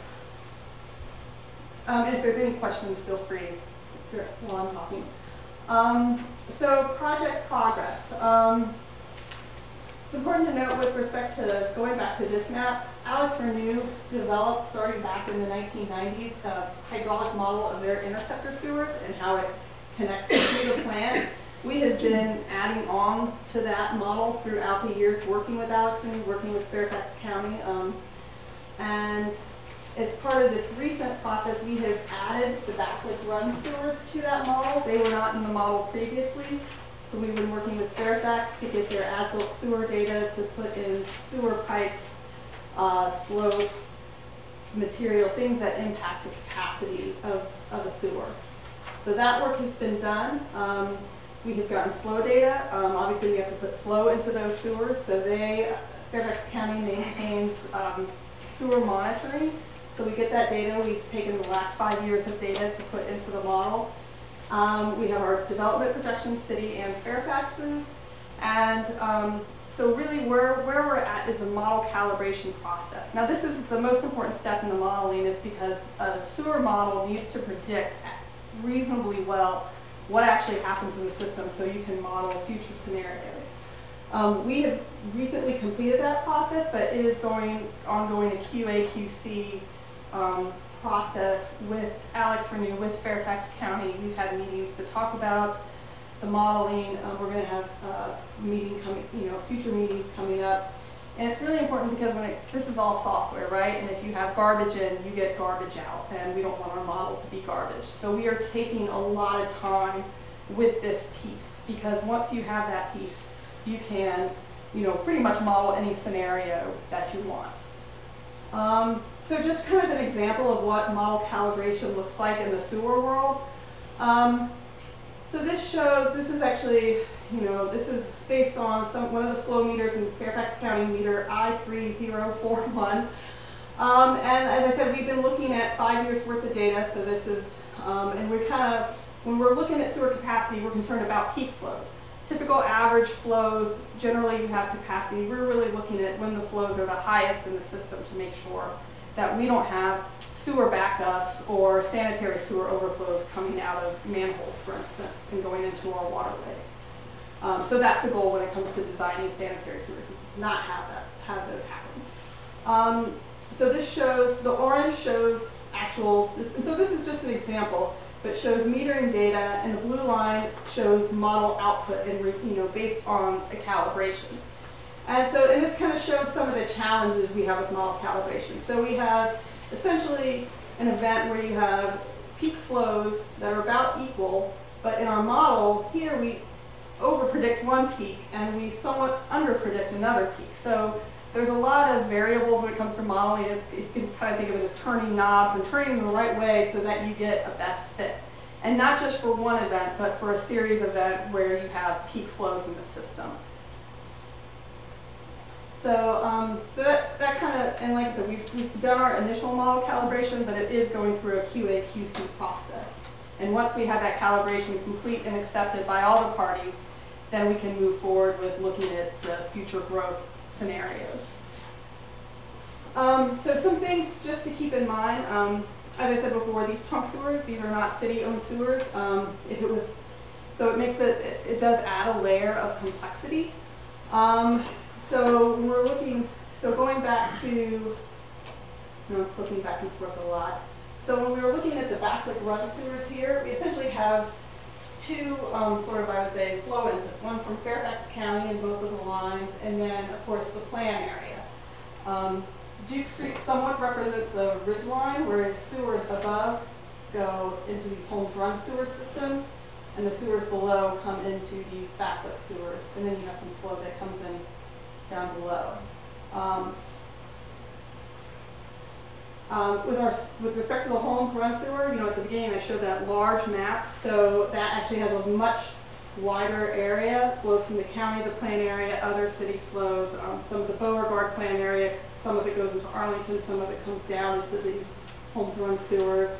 And if there's any questions, feel free while I'm talking. So project progress. It's important to note with respect to going back to this map, Alex Renew developed, starting back in the 1990s, a hydraulic model of their interceptor sewers and how it connects to the plant. We have been adding on to that model throughout the years, working with Alex Renew, working with Fairfax County. And as part of this recent process, we have added the Backwoods Run sewers to that model. They were not in the model previously. So we've been working with Fairfax to get their as-built sewer data to put in sewer pipes, slopes, material, things that impact the capacity of a sewer. So that work has been done. We have gotten flow data. Obviously, we have to put flow into those sewers. So Fairfax County maintains sewer monitoring. So we get that data. We've taken the last 5 years of data to put into the model. We have our development projections, city and Fairfax's. And so really where we're at is a model calibration process. Now this is the most important step in the modeling, is because a sewer model needs to predict reasonably well what actually happens in the system so you can model future scenarios. We have recently completed that process, but it is ongoing a QA/QC process with Alex Renew, with Fairfax County. We've had meetings to talk about the modeling. We're going to have future meetings coming up. And it's really important because this is all software, right? And if you have garbage in, you get garbage out, and we don't want our model to be garbage. So we are taking a lot of time with this piece, because once you have that piece, you can pretty much model any scenario that you want. So just kind of an example of what model calibration looks like in the sewer world. So this is actually, this is based on one of the flow meters in Fairfax County, meter I3041. And as I said, we've been looking at 5 years worth of data, so this is, and when we're looking at sewer capacity, we're concerned about peak flows. Typical average flows, generally you have capacity. We're really looking at when the flows are the highest in the system to make sure that we don't have sewer backups or sanitary sewer overflows coming out of manholes, for instance, and going into our waterways. So that's the goal when it comes to designing sanitary sewers, is to not have those happen. So this shows, the orange shows actual, and so this is just an example, but shows metering data, and the blue line shows model output and based on a calibration. And this kind of shows some of the challenges we have with model calibration. So we have essentially an event where you have peak flows that are about equal, but in our model here we overpredict one peak and we somewhat underpredict another peak. So there's a lot of variables when it comes to modeling. You can kind of think of it as turning knobs and turning them the right way so that you get a best fit. And not just for one event, but for a series event where you have peak flows in the system. So, that kind of, and like I said, we've done our initial model calibration, but it is going through a QA/QC process. And once we have that calibration complete and accepted by all the parties, then we can move forward with looking at the future growth scenarios. So some things just to keep in mind. As I said before, these trunk sewers, these are not city-owned sewers. So it makes it does add a layer of complexity. So we're looking, going back to, flipping back and forth a lot. So when we were looking at the backlit run sewers here, we essentially have two I would say, flow inputs. One from Fairfax County in both of the lines, and then, of course, the plan area. Duke Street somewhat represents a ridge line where sewers above go into these Holmes Run sewer systems, and the sewers below come into these backlit sewers, and then you have some flow that comes in down below. With respect to the Holmes Run sewer, at the beginning I showed that large map, so that actually has a much wider area, flows from the county, the plan area, other city flows, some of the Beauregard plan area, some of it goes into Arlington, some of it comes down into these Holmes Run sewers.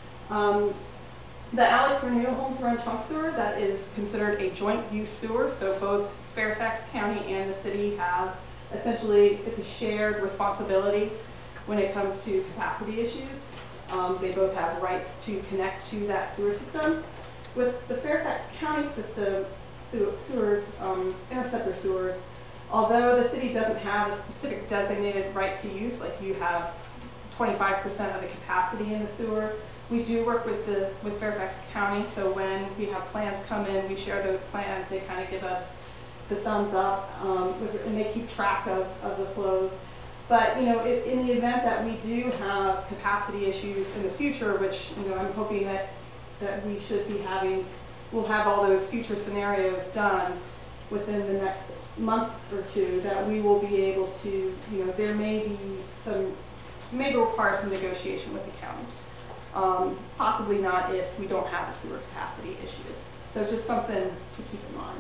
The Alex Renew Holmes Run trunk sewer, that is considered a joint use sewer, so both Fairfax County and the city have, essentially, it's a shared responsibility when it comes to capacity issues. They both have rights to connect to that sewer system. With the Fairfax County system, sewers, interceptor sewers, although the city doesn't have a specific designated right to use, like you have 25% of the capacity in the sewer, we do work with Fairfax County, so when we have plans come in, we share those plans. They kind of give us the thumbs up, and they keep track of the flows. But in the event that we do have capacity issues in the future, which I'm hoping that we should be having, we'll have all those future scenarios done within the next month or two, that we will be able to, there may require some negotiation with the county. Possibly not if we don't have a sewer capacity issue. So just something to keep in mind.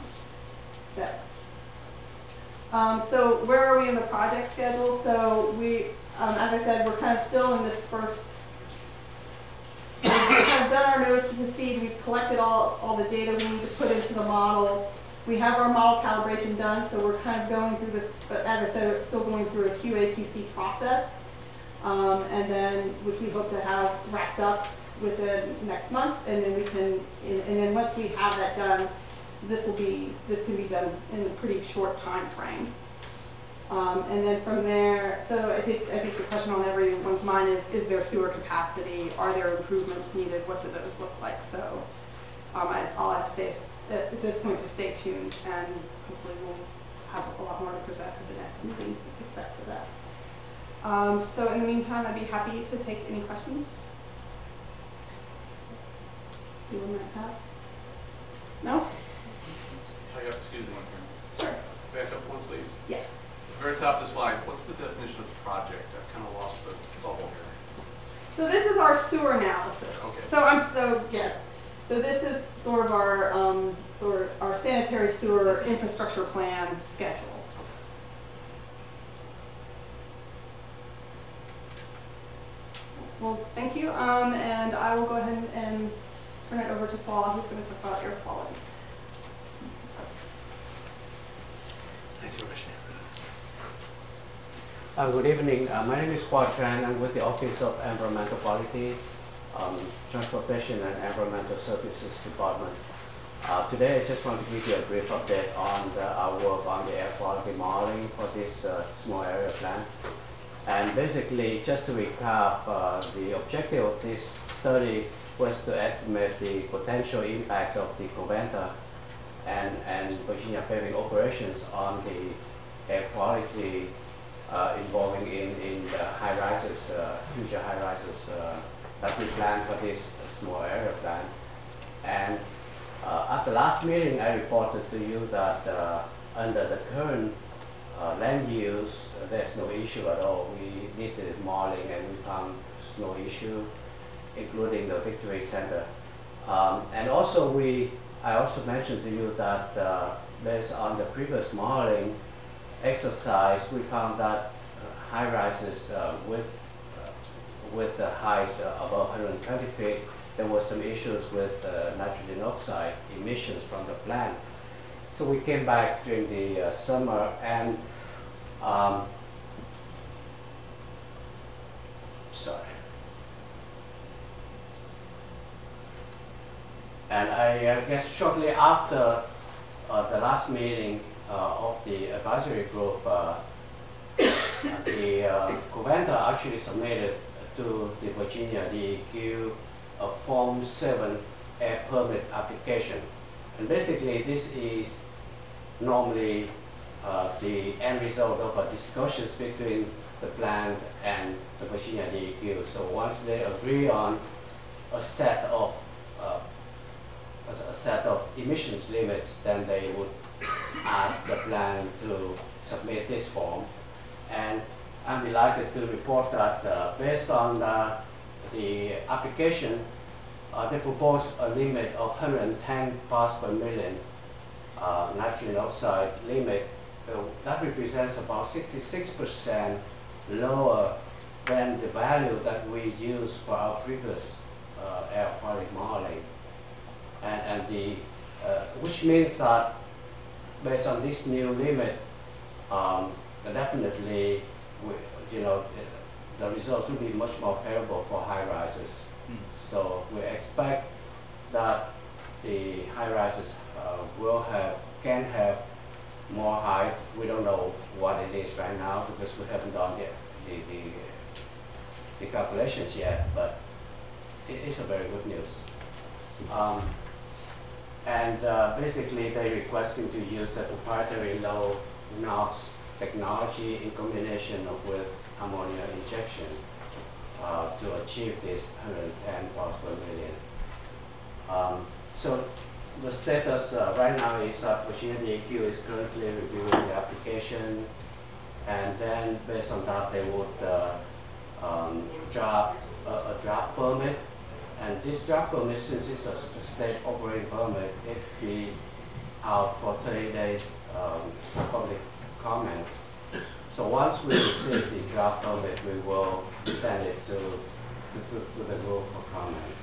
So where are we in the project schedule? So we, as I said, we're kind of still in this first, we've kind of done our notice to proceed. We've collected all the data we need to put into the model. We have our model calibration done, so we're kind of going through this, but as I said, it's still going through a QA/QC process, and then, which we hope to have wrapped up within next month, and then we can, and then once we have that done, this can be done in a pretty short time frame. And then from there, so I think the question on everyone's mind is there sewer capacity? Are there improvements needed? What do those look like? So all I have to say is at this point to stay tuned, and hopefully we'll have a lot more to present at the next meeting with respect to that. So in the meantime, I'd be happy to take any questions anyone might have. No? Excuse me. Sure. Back up one, please. Yeah. very top of the slide, what's the definition of project? I've kind of lost the bubble here. So this is our sewer analysis. Okay. So this is sort of our our sanitary sewer infrastructure plan schedule. Well, thank you, and I will go ahead and turn it over to Paul, who's going to talk about air quality. Good evening. My name is Hua Chan. I'm with the Office of Environmental Quality, Transportation and Environmental Services Department. Today, I just want to give you a brief update on our work on the air quality modeling for this small area plan. And basically, just to recap, the objective of this study was to estimate the potential impacts of the Covanta and Virginia paving operations on the air quality involving in the high rises, future high rises that we plan for this small area plan. And at the last meeting, I reported to you that under the current land use, there's no issue at all. We did the modeling and we found no issue, including the Victory Center. And also I also mentioned to you that based on the previous modeling exercise, we found that high rises with the heights above 120 feet, there were some issues with nitrogen oxide emissions from the plant. So we came back during the summer and And I guess shortly after the last meeting of the advisory group, the Covanta actually submitted to the Virginia DEQ a Form 7 air permit application. And basically this is normally the end result of discussions between the plant and the Virginia DEQ. So once they agree on a set of emissions limits, then they would ask the plant to submit this form. And I'm delighted to report that based on the application, they propose a limit of 110 parts per million nitrogen oxide limit. That represents about 66% lower than the value that we used for our previous air quality modeling. Which means that based on this new limit, definitely the results will be much more favorable for high rises. So we expect that the high rises can have more height. We don't know what it is right now because we haven't done the calculations yet, but it is a very good news. Basically they're requesting to use a proprietary low NOx technology in combination with ammonia injection to achieve this 110 parts per million. So the status right now is that Virginia DEQ is currently reviewing the application, and then based on that they would draft a draft permit. And this draft permit, since it's a state operating permit, it will be out for 30 days public comments. So once we receive the draft permit, we will send it to the group for comments.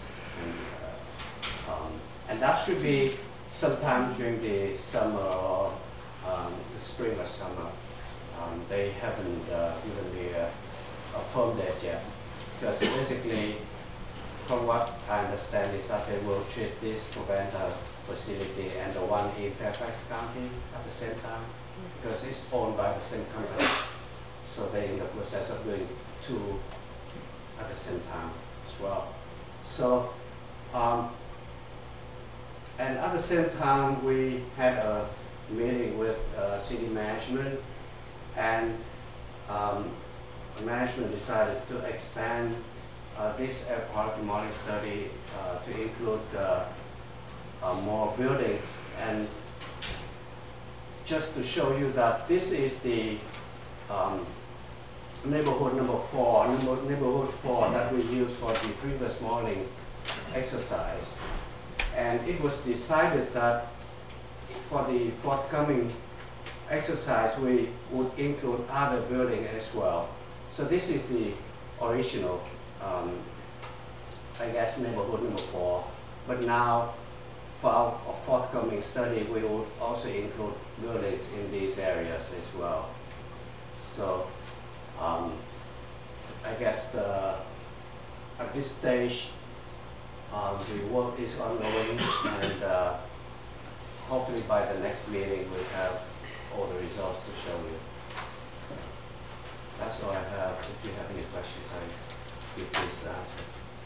And that should be sometime during the summer or the spring or summer. They haven't given me a firm date yet, because basically, from what I understand, is that they will treat this Covanta facility and the one in Fairfax County at the same time, because it's owned by the same company. So they're in the process of doing two at the same time as well. So, and at the same time, we had a meeting with city management, and management decided to expand this air quality modeling study to include more buildings. And just to show you that this is the neighborhood number 4, neighborhood 4 that we used for the previous morning exercise. And it was decided that for the forthcoming exercise, we would include other buildings as well. So this is the original, I guess, neighborhood number 4. But now, for our forthcoming study, we would also include buildings in these areas as well. So I guess at this stage, the work is ongoing, and hopefully by the next meeting we have all the results to show you. So that's all I have. If you have any questions, I'd be pleased to answer.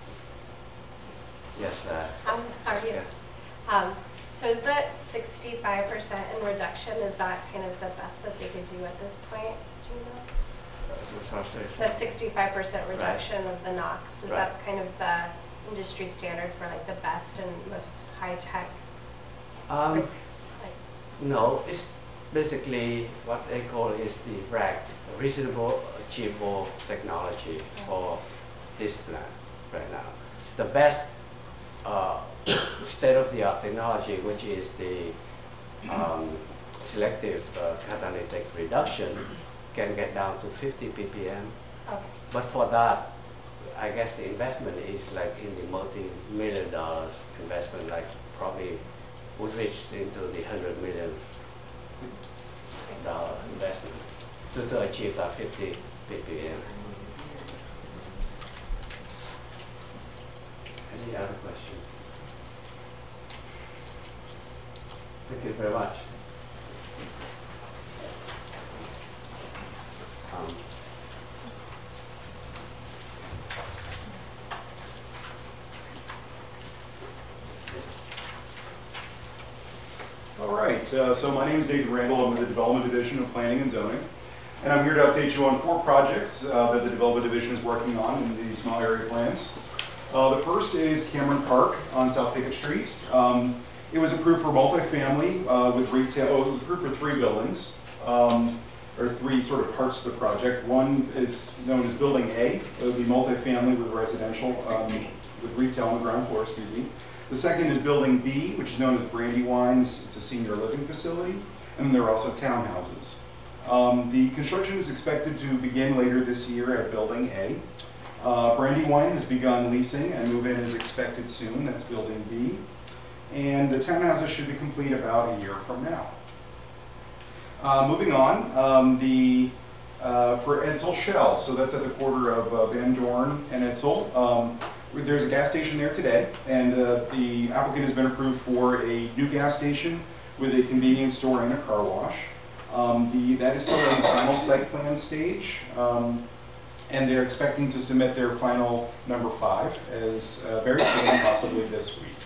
Yes, How are you? So is that 65% in reduction, is that kind of the best that they could do at this point, do you know? The 65% reduction of the NOx, is that kind of the industry standard for like the best and most high-tech? No, it's basically what they call is the RAC, reasonable achievable technology for this plant right now. The best state-of-the-art technology, which is the selective catalytic reduction, can get down to 50 ppm. Okay. But for that, I guess the investment is like in the multi-million dollars investment, like probably would reach into the $100 million investment to achieve that 50 ppm. Any other questions? Thank you very much. All right, so my name is Nathan Randall. I'm with the Development Division of Planning and Zoning. And I'm here to update you on 4 projects that the Development Division is working on in the small area plans. The first is Cameron Park on South Pickett Street. It was approved for multifamily with retail. It was approved for 3 buildings, or 3 sort of parts of the project. One is known as Building A. It would be multifamily with residential, with retail on the ground floor, excuse me. The second is Building B, which is known as Brandywine's. It's a senior living facility. And then there are also townhouses. The construction is expected to begin later this year at Building A. Brandywine has begun leasing, and move-in is expected soon. That's Building B. And the townhouses should be complete about a year from now. Moving on, for Edsel Shell, so that's at the corner of Van Dorn and Edsel. There's a gas station there today, and the applicant has been approved for a new gas station with a convenience store and a car wash. That is still in the final site plan stage, and they're expecting to submit their final number 5 as very soon, possibly this week.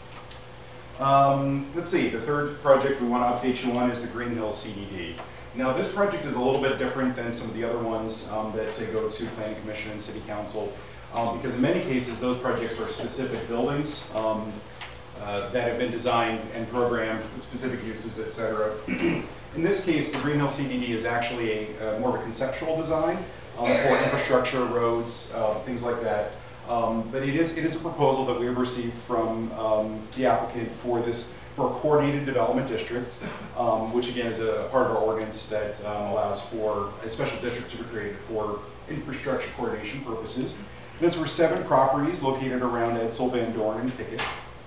Let's see, the third project we want to update you on is the Green Hill CDD. Now this project is a little bit different than some of the other ones that say go to Planning Commission and City Council, because in many cases those projects are specific buildings that have been designed and programmed with specific uses, etc. In this case, the Green Hill CDD is actually a more of a conceptual design for infrastructure, roads, things like that. But it is a proposal that we have received from the applicant for a coordinated development district, which again is a part of our ordinance that allows for a special district to be created for infrastructure coordination purposes. And it's for 7 properties located around Edsel, Van Dorn, and Pickett.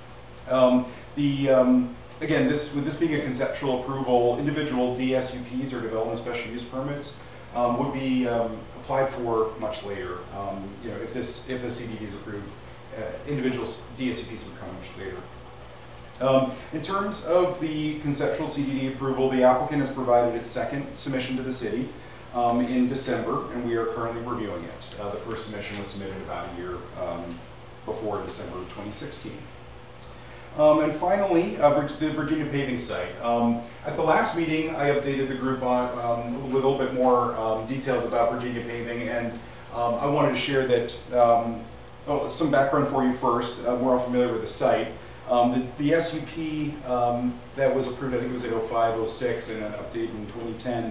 Again, with this being a conceptual approval, individual DSUPs or development special use permits would be applied for much later. If the CDD is approved, individual DSUPs would come much later. In terms of the conceptual CDD approval, the applicant has provided its second submission to the city in December, and we are currently reviewing it. The first submission was submitted about a year before December 2016. And finally, the Virginia paving site. At the last meeting, I updated the group on a little bit more details about Virginia paving, and I wanted to share that, some background for you first. We're all familiar with the site. The SUP that was approved, I think it was in 05, 06, and an update in 2010,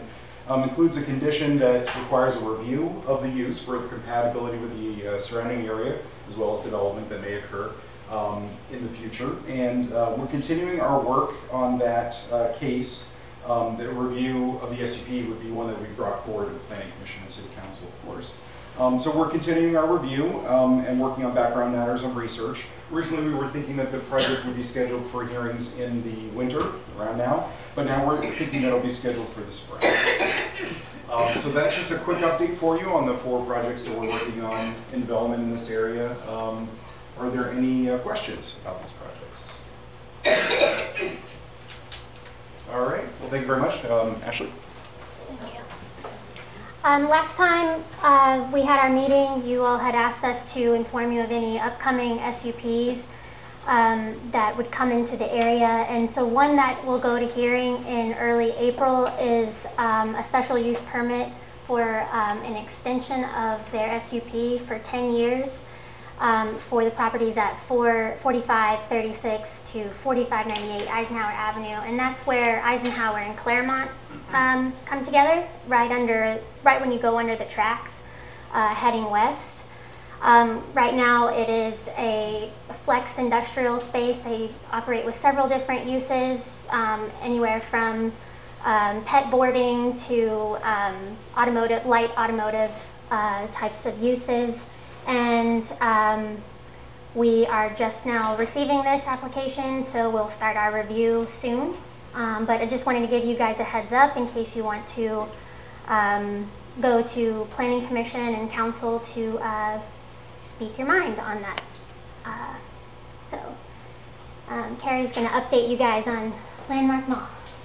includes a condition that requires a review of the use for the compatibility with the surrounding area, as well as development that may occur in the future. And we're continuing our work on that case. The review of the SUP would be one that we brought forward to the Planning Commission and City Council, of course. So we're continuing our review and working on background matters and research. Originally, we were thinking that the project would be scheduled for hearings in the winter, around now, but now we're thinking that it'll be scheduled for the spring. So that's just a quick update for you on the 4 projects that we're working on in development in this area. Are there any questions about these projects? All right, well, thank you very much. Ashley? Thank you. Last time we had our meeting, you all had asked us to inform you of any upcoming SUPs that would come into the area. And so one that will go to hearing in early April is a special use permit for an extension of their SUP for 10 years for the properties at 4536 to 4598 Eisenhower Avenue. And that's where Eisenhower and Claremont come together, right when you go under the tracks heading west. Right now it is a flex industrial space. They operate with several different uses, anywhere from pet boarding to light automotive types of uses. And we are just now receiving this application, so we'll start our review soon. But I just wanted to give you guys a heads up in case you want to go to Planning Commission and Council to speak your mind on that. Carrie's going to update you guys on Landmark Mall.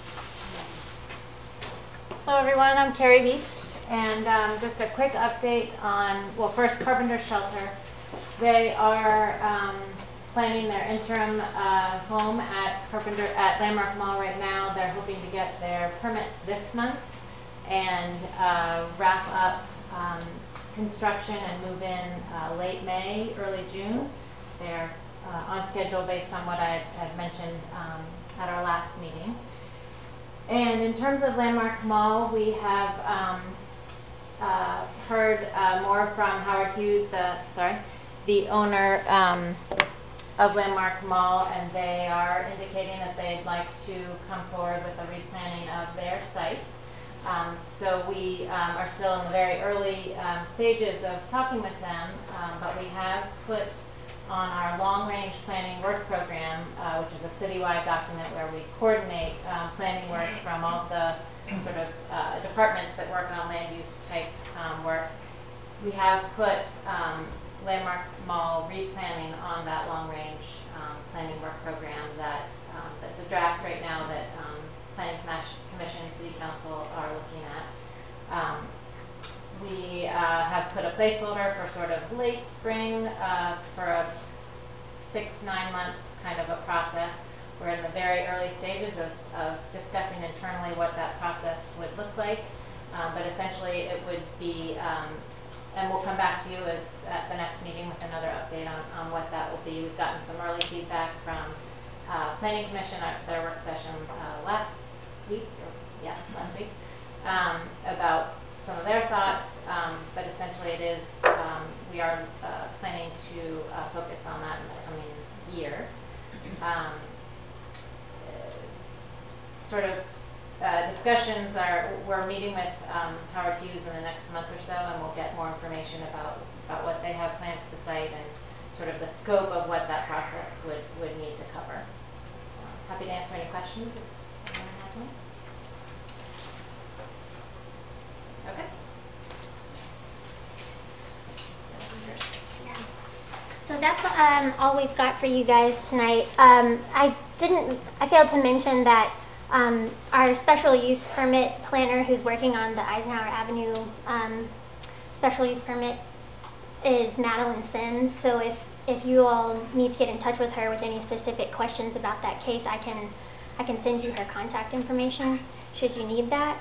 Hello everyone, I'm Carrie Beach, and just a quick update on, well, first Carpenter Shelter. They are planning their interim home at Landmark Mall right now. They're hoping to get their permits this month and wrap up construction and move in late May, early June. They're on schedule based on what I had mentioned at our last meeting. And in terms of Landmark Mall, we have heard more from Howard Hughes, the owner of Landmark Mall, and they are indicating that they'd like to come forward with a replanning of their site. So we are still in the very early stages of talking with them, but we have put on our long-range planning work program, which is a citywide document where we coordinate planning work from all the sort of departments that work on land use type work. We have put Landmark Mall replanning on that long-range planning work program that's a draft right now that Planning Commission and City Council are looking at. We have put a placeholder for sort of late spring for a 6-9 months kind of a process. We're in the very early stages of discussing internally what that process would look like. But essentially it would be, and we'll come back to you at the next meeting with another update on what that will be. We've gotten some early feedback from Planning Commission at their work session last week, about some of their thoughts, but essentially it is, we are planning to focus on that in the coming year. Discussions we're meeting with Howard Hughes in the next month or so, and we'll get more information about what they have planned for the site and sort of the scope of what that process would need to cover. Happy to answer any questions if anyone has one. Okay. So that's all we've got for you guys tonight. I failed to mention that our special use permit planner who's working on the Eisenhower Avenue special use permit is Madeline Sims. So if you all need to get in touch with her with any specific questions about that case, I can send you her contact information should you need that.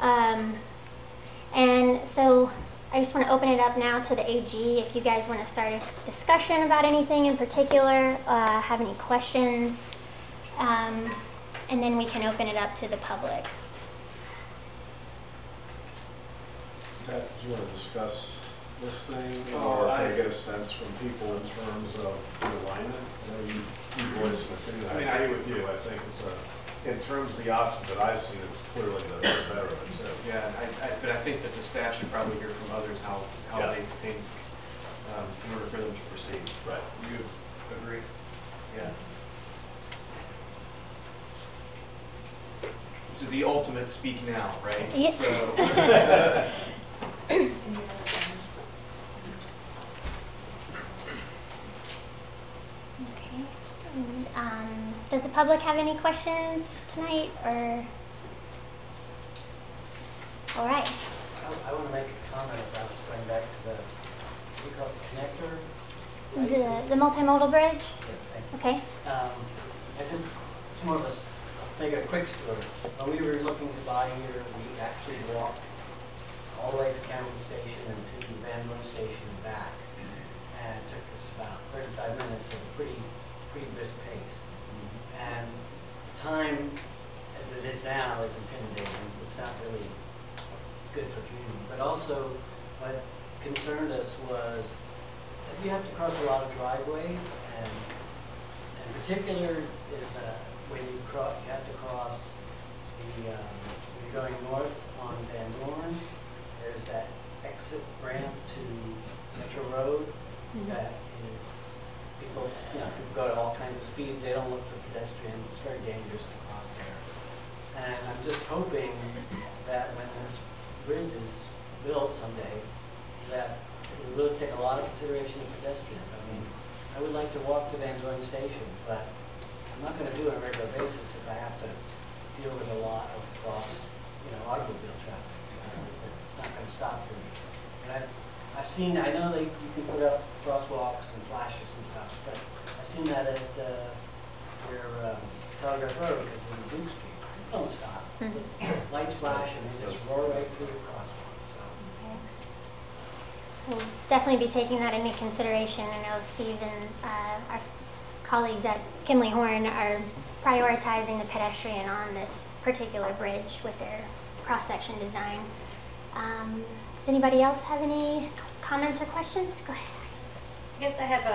And so I just want to open it up now to the AG if you guys want to start a discussion about anything in particular, have any questions, and then we can open it up to the public. Pat, did you want to discuss this thing, Oh, or I- can I get a sense from people in terms of the alignment? I know you voiced an opinion, I mean, I agree with you, I think it's in terms of the options that I've seen, it's clearly the better of the two. Yeah, but I think that the staff should probably hear from others how Yeah. they think in order for them to proceed. Right. You agree? Yeah. This is the ultimate speak now, right? Yeah. So. Okay. Does the public have any questions tonight, or? All right. I want to make a comment about going back to the, what do you call it, connector? The multimodal bridge? Yes, thank you. Okay. It's more of maybe a quick story. When we were looking to buy here, we actually walked all the way to Cameron Station and to Van Buren Station and back. And it took us about 35 minutes at a pretty brisk pace. And time, as it is now, is intimidating. It's not really good for commuting. But also, what concerned us was that you have to cross a lot of driveways, and in particular is when you have to cross the, when you're going north on Van Dorn, there's that exit ramp to Metro Road that is, people go at all kinds of speeds, they don't look for pedestrians, it's very dangerous to cross there. And I'm just hoping that when this bridge is built someday, that it will really take a lot of consideration of pedestrians. I mean, I would like to walk to Van Dorn Station, but I'm not going to do it on a regular basis if I have to deal with a lot of automobile traffic. It's not going to stop for me. And I know you can put up crosswalks and flashes and stuff, but I've seen that at where Telegraph Road is in Duke Street. Don't stop. Lights flash and they just roar right through the crosswalk. We'll definitely be taking that into consideration. I know Steve and our colleagues at Kinley Horn are prioritizing the pedestrian on this particular bridge with their cross-section design. Does anybody else have any comments or questions? Go ahead. I guess I have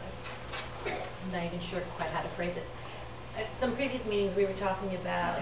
I'm not even sure quite how to phrase it. At some previous meetings, we were talking about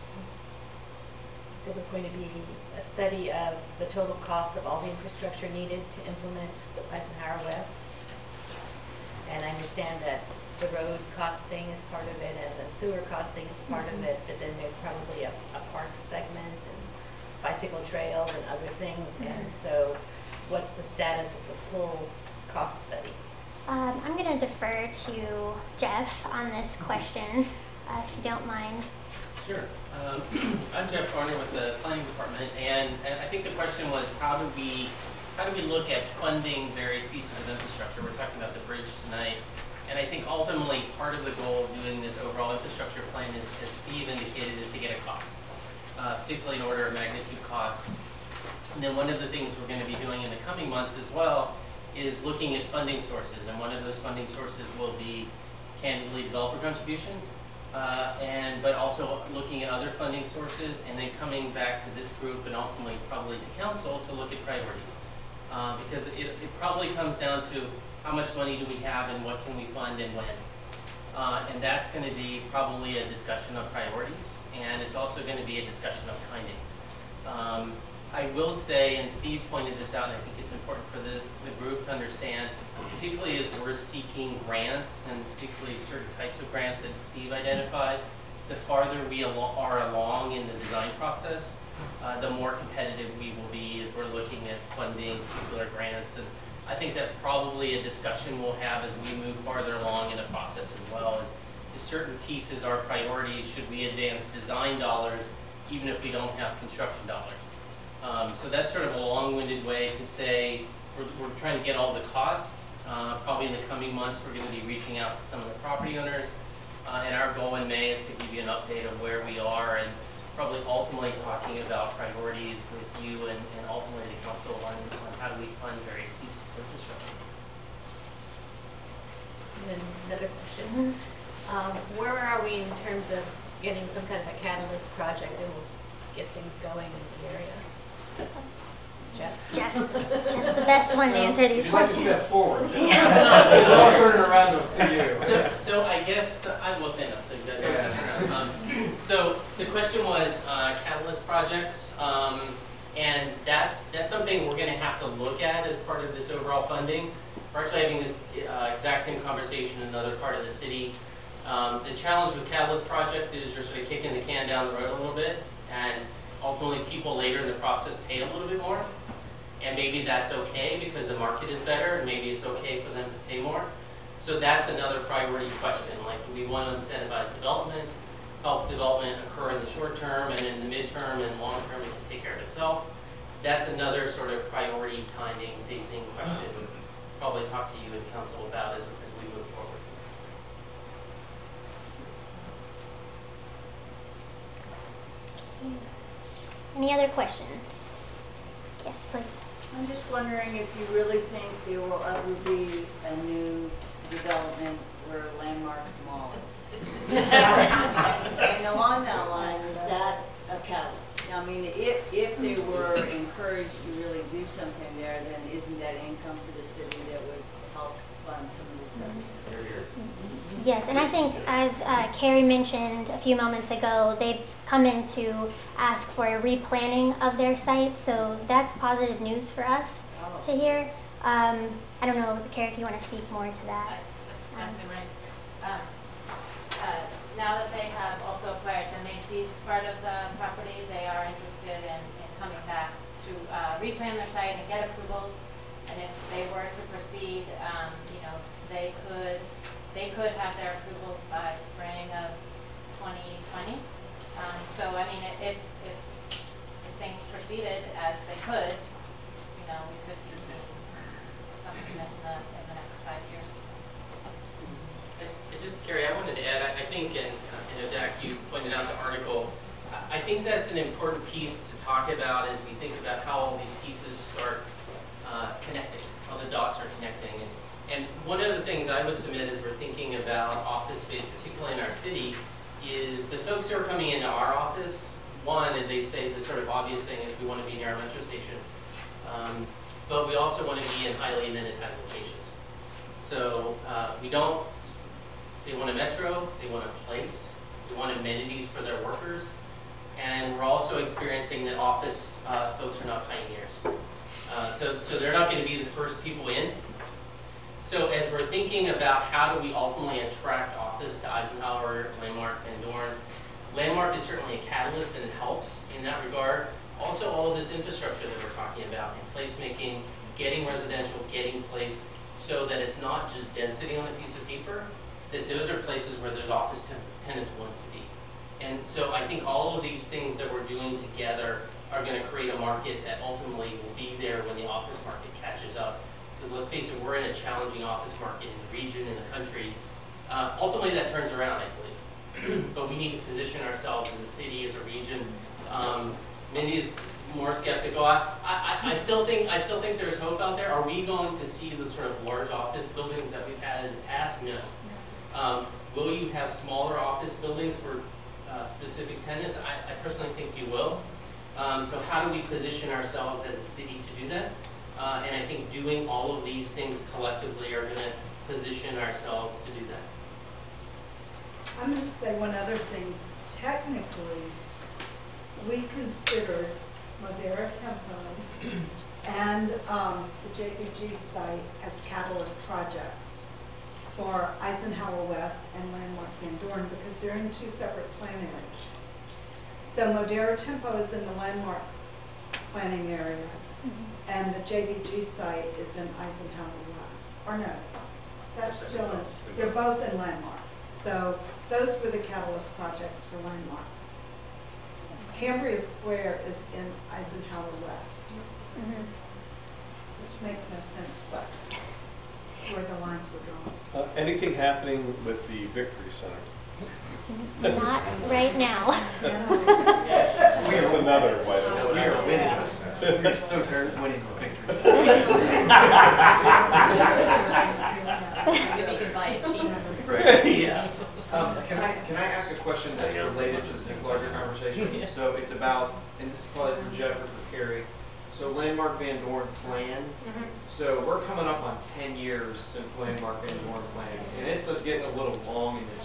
there was going to be a study of the total cost of all the infrastructure needed to implement Eisenhower West. And I understand that the road costing is part of it and the sewer costing is part of it, but then there's probably a parks segment and bicycle trails and other things. And so what's the status of the full cost study? I'm going to defer to Jeff on this question, if you don't mind. Sure. I'm Jeff Garner with the Planning Department, and I think the question was how do we look at funding various pieces of infrastructure? We're talking about the bridge tonight, and I think ultimately part of the goal of doing this overall infrastructure plan is, as Steve indicated, is to get a cost, particularly in order of magnitude cost. And then one of the things we're going to be doing in the coming months as well is looking at funding sources, and one of those funding sources will be candidly developer contributions, but also looking at other funding sources, and then coming back to this group and ultimately probably to council to look at priorities. Because it probably comes down to how much money do we have and what can we fund and when. And that's going to be probably a discussion of priorities, and it's also going to be a discussion of timing. I will say, and Steve pointed this out, and I think it's important for the group to understand, particularly as we're seeking grants, and particularly certain types of grants that Steve identified, the farther we are along in the design process, the more competitive we will be as we're looking at funding particular grants. And I think that's probably a discussion we'll have as we move farther along in the process as well. If certain pieces are priorities, should we advance design dollars even if we don't have construction dollars? So that's sort of a long-winded way to say we're trying to get all the costs. Probably in the coming months, we're going to be reaching out to some of the property owners. And our goal in May is to give you an update of where we are and probably ultimately talking about priorities with you and ultimately the council on how do we fund various pieces of infrastructure. And then another question. Where are we in terms of getting some kind of a catalyst project that will get things going in the area? Jeff's the best one to answer these If you'd like to questions. step forward, Jeff. We'll all turn it around to see you. So I guess I will stand up so you guys don't have to. So the question was catalyst projects, and that's something we're going to have to look at as part of this overall funding. We're actually having this exact same conversation in another part of the city. The challenge with catalyst project is you're sort of kicking the can down the road a little bit, and ultimately people later in the process pay a little bit more. And maybe that's okay because the market is better, and maybe it's okay for them to pay more. So that's another priority question. Like, do we want to incentivize development, help development occur in the short term, and in the midterm and long term it can take care of itself? That's another sort of priority timing, phasing question. We'll probably talk to you in council about as we move forward. Any other questions? Yes, please. I'm just wondering if you really think there will ever be a new development where Landmark Mall is. And along that line, is that a catalyst? I mean, if they were encouraged to really do something there, then isn't that income for the city that would help fund some of the services? Yes, and I think as Carrie mentioned a few moments ago, they've come in to ask for a replanning of their site, so that's positive news for us to hear. I don't know, Carrie, if you want to speak more to that. Exactly right. Now that they have also acquired the Macy's part of the property, they are interested in coming back to replan their site and get approvals. And if they were to proceed, they could have their approvals by spring of 2020. So I mean, if things proceeded as they could, we could be seeing something in the next 5 years or so. Just, Carrie, I wanted to add, I think, and Dak, you pointed out the article, I think that's an important piece to talk about as we think about how all these pieces start connecting, how the dots are connecting. And one of the things I would submit as we're thinking about office space, particularly in our city, is the folks who are coming into our office, one, and they say the sort of obvious thing is we want to be near our metro station, but we also want to be in highly amenitized locations. So they want a metro, they want a place, they want amenities for their workers, and we're also experiencing that office folks are not pioneers. So they're not going to be the first people in. So as we're thinking about how do we ultimately attract office to Eisenhower, Landmark, and Dorn, Landmark is certainly a catalyst and it helps in that regard. Also all of this infrastructure that we're talking about in placemaking, getting residential, getting placed, so that it's not just density on a piece of paper, that those are places where those office tenants want to be. And so I think all of these things that we're doing together are going to create a market that ultimately will be there when the office market catches up. Because let's face it, we're in a challenging office market in the region, in the country. Ultimately that turns around, I believe. But we need to position ourselves as a city, as a region. Mindy is more skeptical. I still think there's hope out there. Are we going to see the sort of large office buildings that we've had in the past? No. Will you have smaller office buildings for specific tenants? I personally think you will. So how do we position ourselves as a city to do that? And I think doing all of these things collectively are going to position ourselves to do that. I'm going to say one other thing. Technically, we considered Modera Tempo and the JPG site as catalyst projects for Eisenhower West and Landmark Van Dorn because they're in two separate plan areas. So Modera Tempo is in the Landmark planning area, and the JBG site is in Eisenhower West. Or no, that's still in, they're both in Landmark. So those were the catalyst projects for Landmark. Cambria Square is in Eisenhower West, which makes no sense, but it's where the lines were drawn. Anything happening with the Victory Center? Not right now. It's another way. We are winning. We're so tired of winning the victory. Maybe you can buy it cheap. Right. Yeah. Can I ask a question that's related to this larger conversation? So it's about, and this is probably for Jeff or for Carrie. So Landmark Van Dorn plan. So we're coming up on 10 years since Landmark Van Dorn plan, and it's getting a little long in the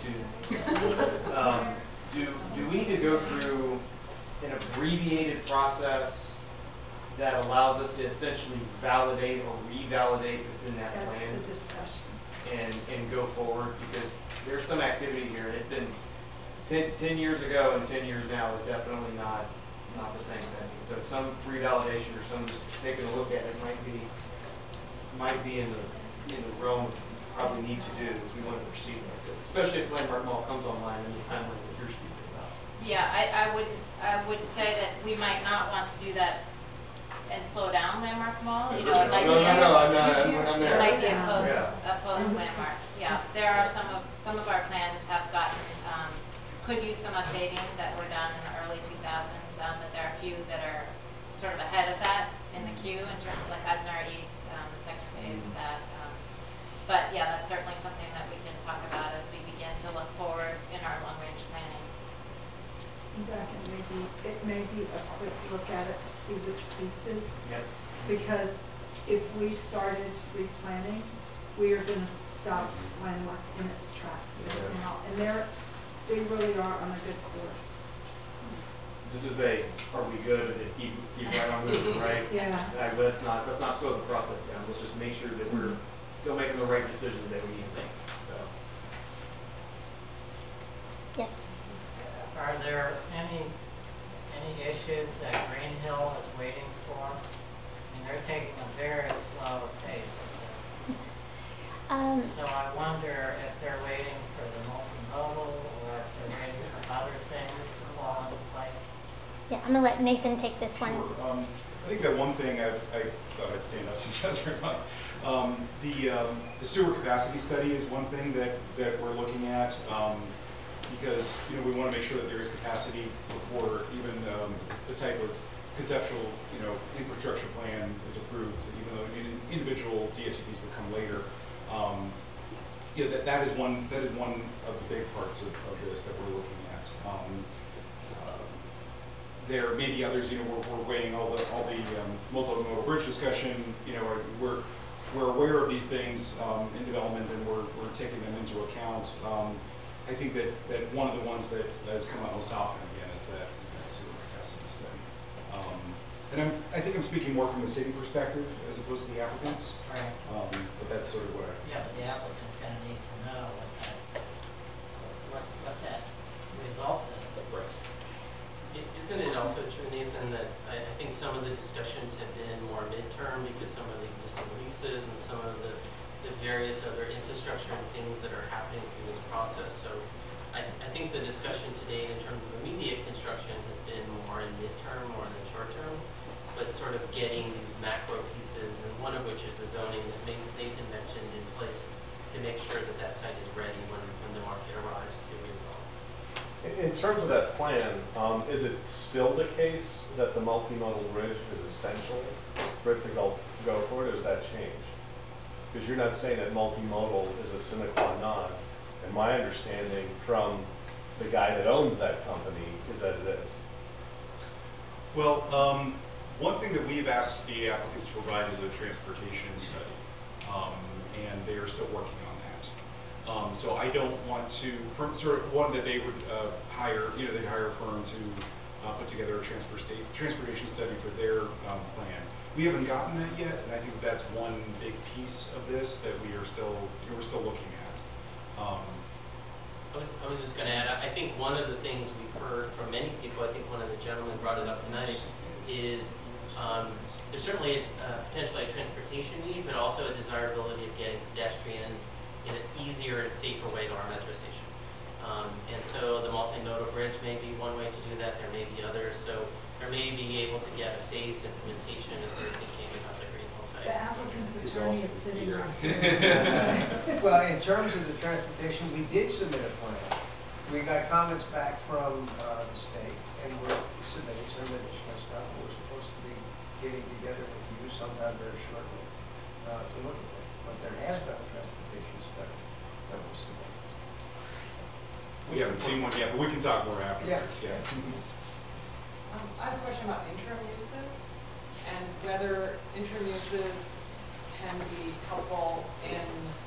tooth. Do we need to go through an abbreviated process that allows us to essentially validate or revalidate what's in that That's plan the discussion. and go forward? Because there's some activity here, and it's been 10 years ago and 10 years now is definitely not the same thing. So some revalidation or some just taking a look at it might be in the realm of probably need to do if we want to proceed like this, especially if Landmark Mall comes online in the timeline that you're speaking about. Yeah, I would say that we might not want to do that and slow down Landmark Mall. You know, it might be a post Landmark. Yeah, there are some of our plans have gotten could use some updating that were done in the early 2000s, but there are a few that are sort of ahead of that in the queue in terms of like Eisenhower East, the second phase of that. But yeah, that's certainly something that we can talk about as we begin to look forward in our long-range planning. Back and it may be a quick look at it to see which pieces. Yep. Because if we started replanning, we are going to stop Landmark in its tracks right now. And they really are on a good course. This is are we good to keep right on moving, right? Yeah. Let's not slow the process down. Let's just make sure that we're still making the right decisions that we need to make. So. Yes. Are there any issues that Green Hill is waiting for? I mean, they're taking a very slow pace of this. So I wonder if they're waiting for the multimodal or if they're waiting for other things to fall into place. Yeah, I'm gonna let Nathan take this one. Sure. I think that one thing I thought I'd stand up since that's very funny. The sewer capacity study is one thing that we're looking at because we want to make sure that there is capacity before even the type of conceptual infrastructure plan is approved. Even though individual DSCPs would come later, that is one of the big parts of this that we're looking at. There may be others, we're weighing all the multimodal bridge discussion, we're aware of these things in development and we're taking them into account. I think that one of the ones that has come up most often again is that sewer capacity study. And I think I'm speaking more from the city perspective as opposed to the applicants. Right. But that's sort of what I think. Yeah, but the applicant's going to need to know what that result is. Right. Isn't it also true, Nathan, that I think some of the discussions have been more midterm because some of the existing leases and some of the various other infrastructure and things that are happening through this process. So I think the discussion today in terms of immediate construction has been more in midterm more than short term, but sort of getting these macro pieces, and one of which is the zoning that Nathan mentioned in place to make sure that that site is ready when the market arrives to redevelop. In terms of that plan, is it still the case that the multimodal bridge is essential for it to go forward, or has that changed? Because you're not saying that multimodal is a sine qua non. And my understanding from the guy that owns that company is that it is. Well, one thing that we've asked the applicants to provide is a transportation study, and they are still working on that. So I don't want to, sort of one that they would hire, they'd hire a firm to put together a transportation study for their plan. We haven't gotten that yet, and I think that's one big piece of this that we're still looking at. I was just going to add, I think one of the things we've heard from many people, I think one of the gentlemen brought it up tonight, is there's certainly potentially a transportation need, but also a desirability of getting pedestrians in an easier and safer way to our metro station. And so the multimodal bridge may be one way to do that. There may be others. So there may be able to get a phased implementation as they're thinking about the Green Hill site. The applicant's attorney is sitting right here. Well, in terms of the transportation, we did submit a plan. We got comments back from the state, and we're submitting some additional stuff. We're supposed to be getting together with you sometime very shortly to look at it. But there has been a transportation study that was submitted. We haven't seen one yet, but we can talk more afterwards. Yeah. I have a question about interim uses. and whether interim uses can be helpful in,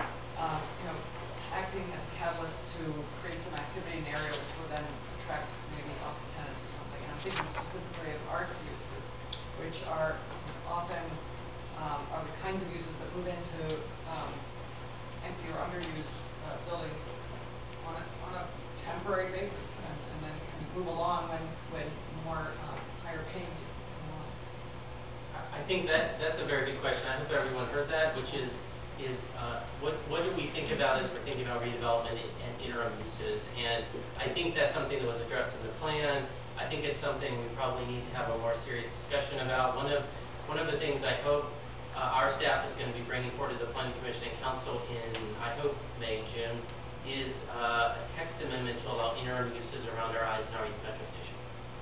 acting as a catalyst to create some activity in the area, which will then attract maybe office tenants or something. And I'm thinking specifically of arts uses, which are often are the kinds of uses that move into empty or underused buildings on a temporary basis, and then can move along when more higher paying uses come along. I think that's a very good question. I hope everyone heard that, which is what do we think about as we're thinking about redevelopment and interim uses? And I think that's something that was addressed in the plan. I think it's something we probably need to have a more serious discussion about. One of the things I hope our staff is going to be bringing forward to the Planning Commission and Council in, I hope, May, June, is a text amendment to allow interim uses around our Eisenhower East Metro Station.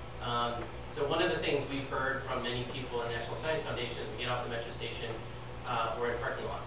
So one of the things we've heard from many people in National Science Foundation is we get off the Metro Station, we're in parking lots.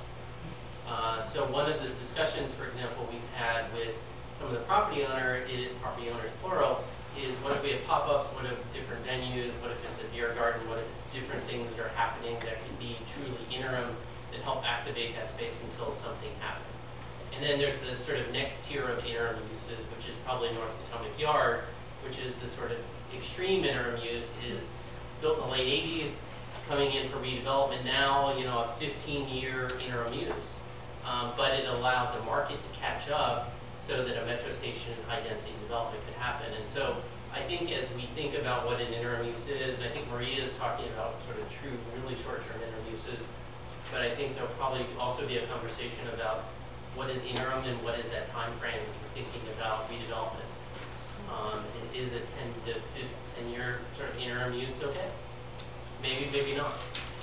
So one of the discussions, for example, we've had with some of the property owners plural, is what if we have pop-ups, what if different venues, what if it's a beer garden, what if it's different things that are happening that could be truly interim that help activate that space until something happens. And then there's this sort of next tier of interim uses, which is probably North Potomac Yard, which is the sort of extreme interim use, is built in the late 80s, coming in for redevelopment now, a 15-year interim use. But it allowed the market to catch up so that a metro station high-density development could happen. And so I think as we think about what an interim use is, and I think Maria is talking about sort of true, really short-term interim uses, but I think there'll probably also be a conversation about what is interim and what is that time frame as we're thinking about redevelopment. And is a 10 to 15-year sort of interim use okay? Maybe, maybe not.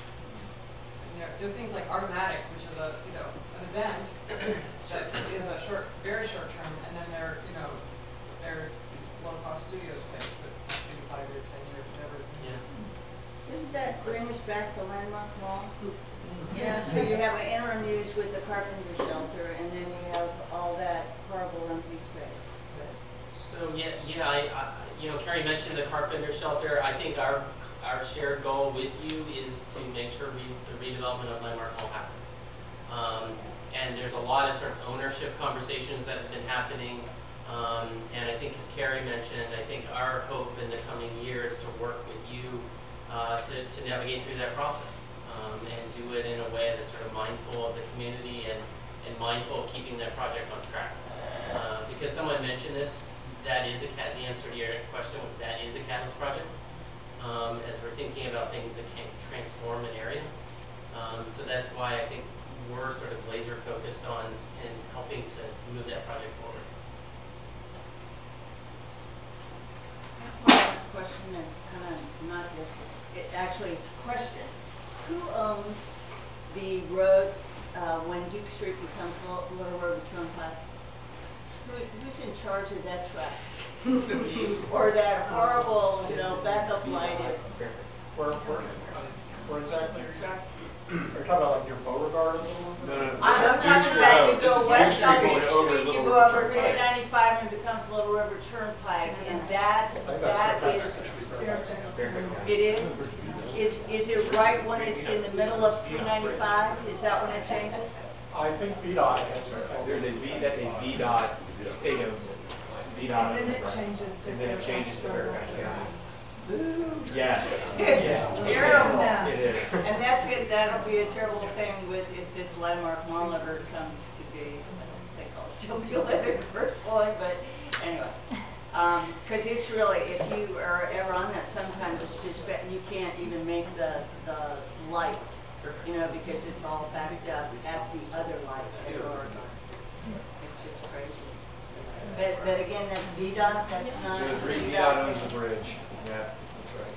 And there are things like Artomatic, which is an event that is a very short term, and then there's low-cost studio space with maybe 5 or 10 years, whatever is needed. Doesn't that bring us back to Landmark Mall? So you have an interim use with the carpenter shelter, and then you have all that horrible empty space. So Carrie mentioned the carpenter shelter. I think our shared goal with you is to make sure the redevelopment of Landmark Mall happens. And there's a lot of sort of ownership conversations that have been happening. And I think, as Carrie mentioned, I think our hope in the coming year is to work with you to navigate through that process and do it in a way that's sort of mindful of the community and mindful of keeping that project on track. Because someone mentioned this, the answer to your question was that is a catalyst project. As we're thinking about things that can transform an area. So that's why I think we're sort of laser focused on and helping to move that project forward. My last question is kind of not just, actually it's a question. Who owns the road when Duke Street becomes Little River Turnpike? Who's in charge of that track? Or that horrible, backup light? Where exactly? Are you talking about like your Beauregard? No. I'm talking about you go west on Duke Street, you go over 395 and it becomes Little River Turnpike, and that is, it is? Is it right when it's in the middle of 395? Is that when it changes? I think VDOT. That's a VDOT state owns it. VDOT And then it changes to and then it changes to Fairfax County. Yes. It's terrible. It is. And that'll be a terrible thing if this Landmark Mall ever comes to be. I think I'll still be living personally, but anyway. Because it's really, if you are ever on that, sometimes it's just, you can't even make the light, because it's all backed up at the other light. It's just crazy. But again, that's VDOT, that's not VDOT owns the bridge. Yeah, that's right.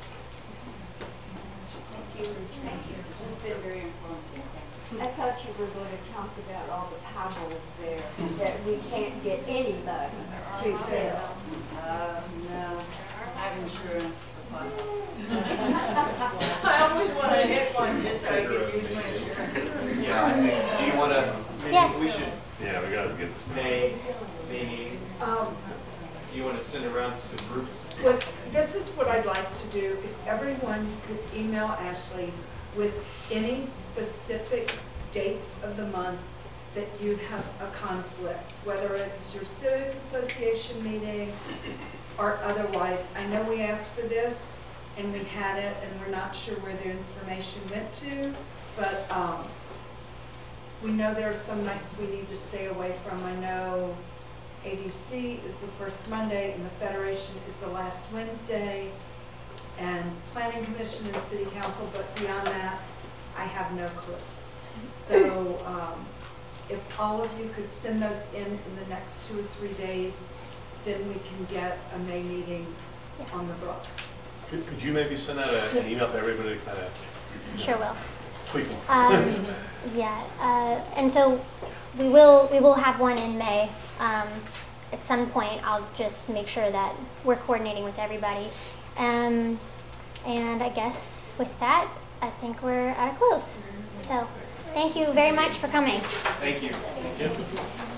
Thank you. This has been very informative. I thought you were going to talk about all the potholes there that we can't get anybody to fix. No, I have insurance for potholes. I always want to hit one just so I can use my insurance. Yeah, I think, do you want to, maybe we should. Yeah, we got to get this. Maybe. Do you want to send around to the group? What, this is what I'd like to do, if everyone could email Ashley with any specific dates of the month that you have a conflict, whether it's your civic association meeting or otherwise. I know we asked for this and we had it and we're not sure where the information went to, but we know there are some nights we need to stay away from. I know ADC is the first Monday and the Federation is the last Wednesday, and Planning Commission and City Council, but beyond that, I have no clue. So if all of you could send those in the next 2 or 3 days, then we can get a May meeting on the books. Could you maybe send out an email to everybody to kind of Sure will. tweak them? And so we will have one in May. At some point, I'll just make sure that we're coordinating with everybody. And I guess with that, I think we're at a close. So thank you very much for coming. Thank you. Thank you.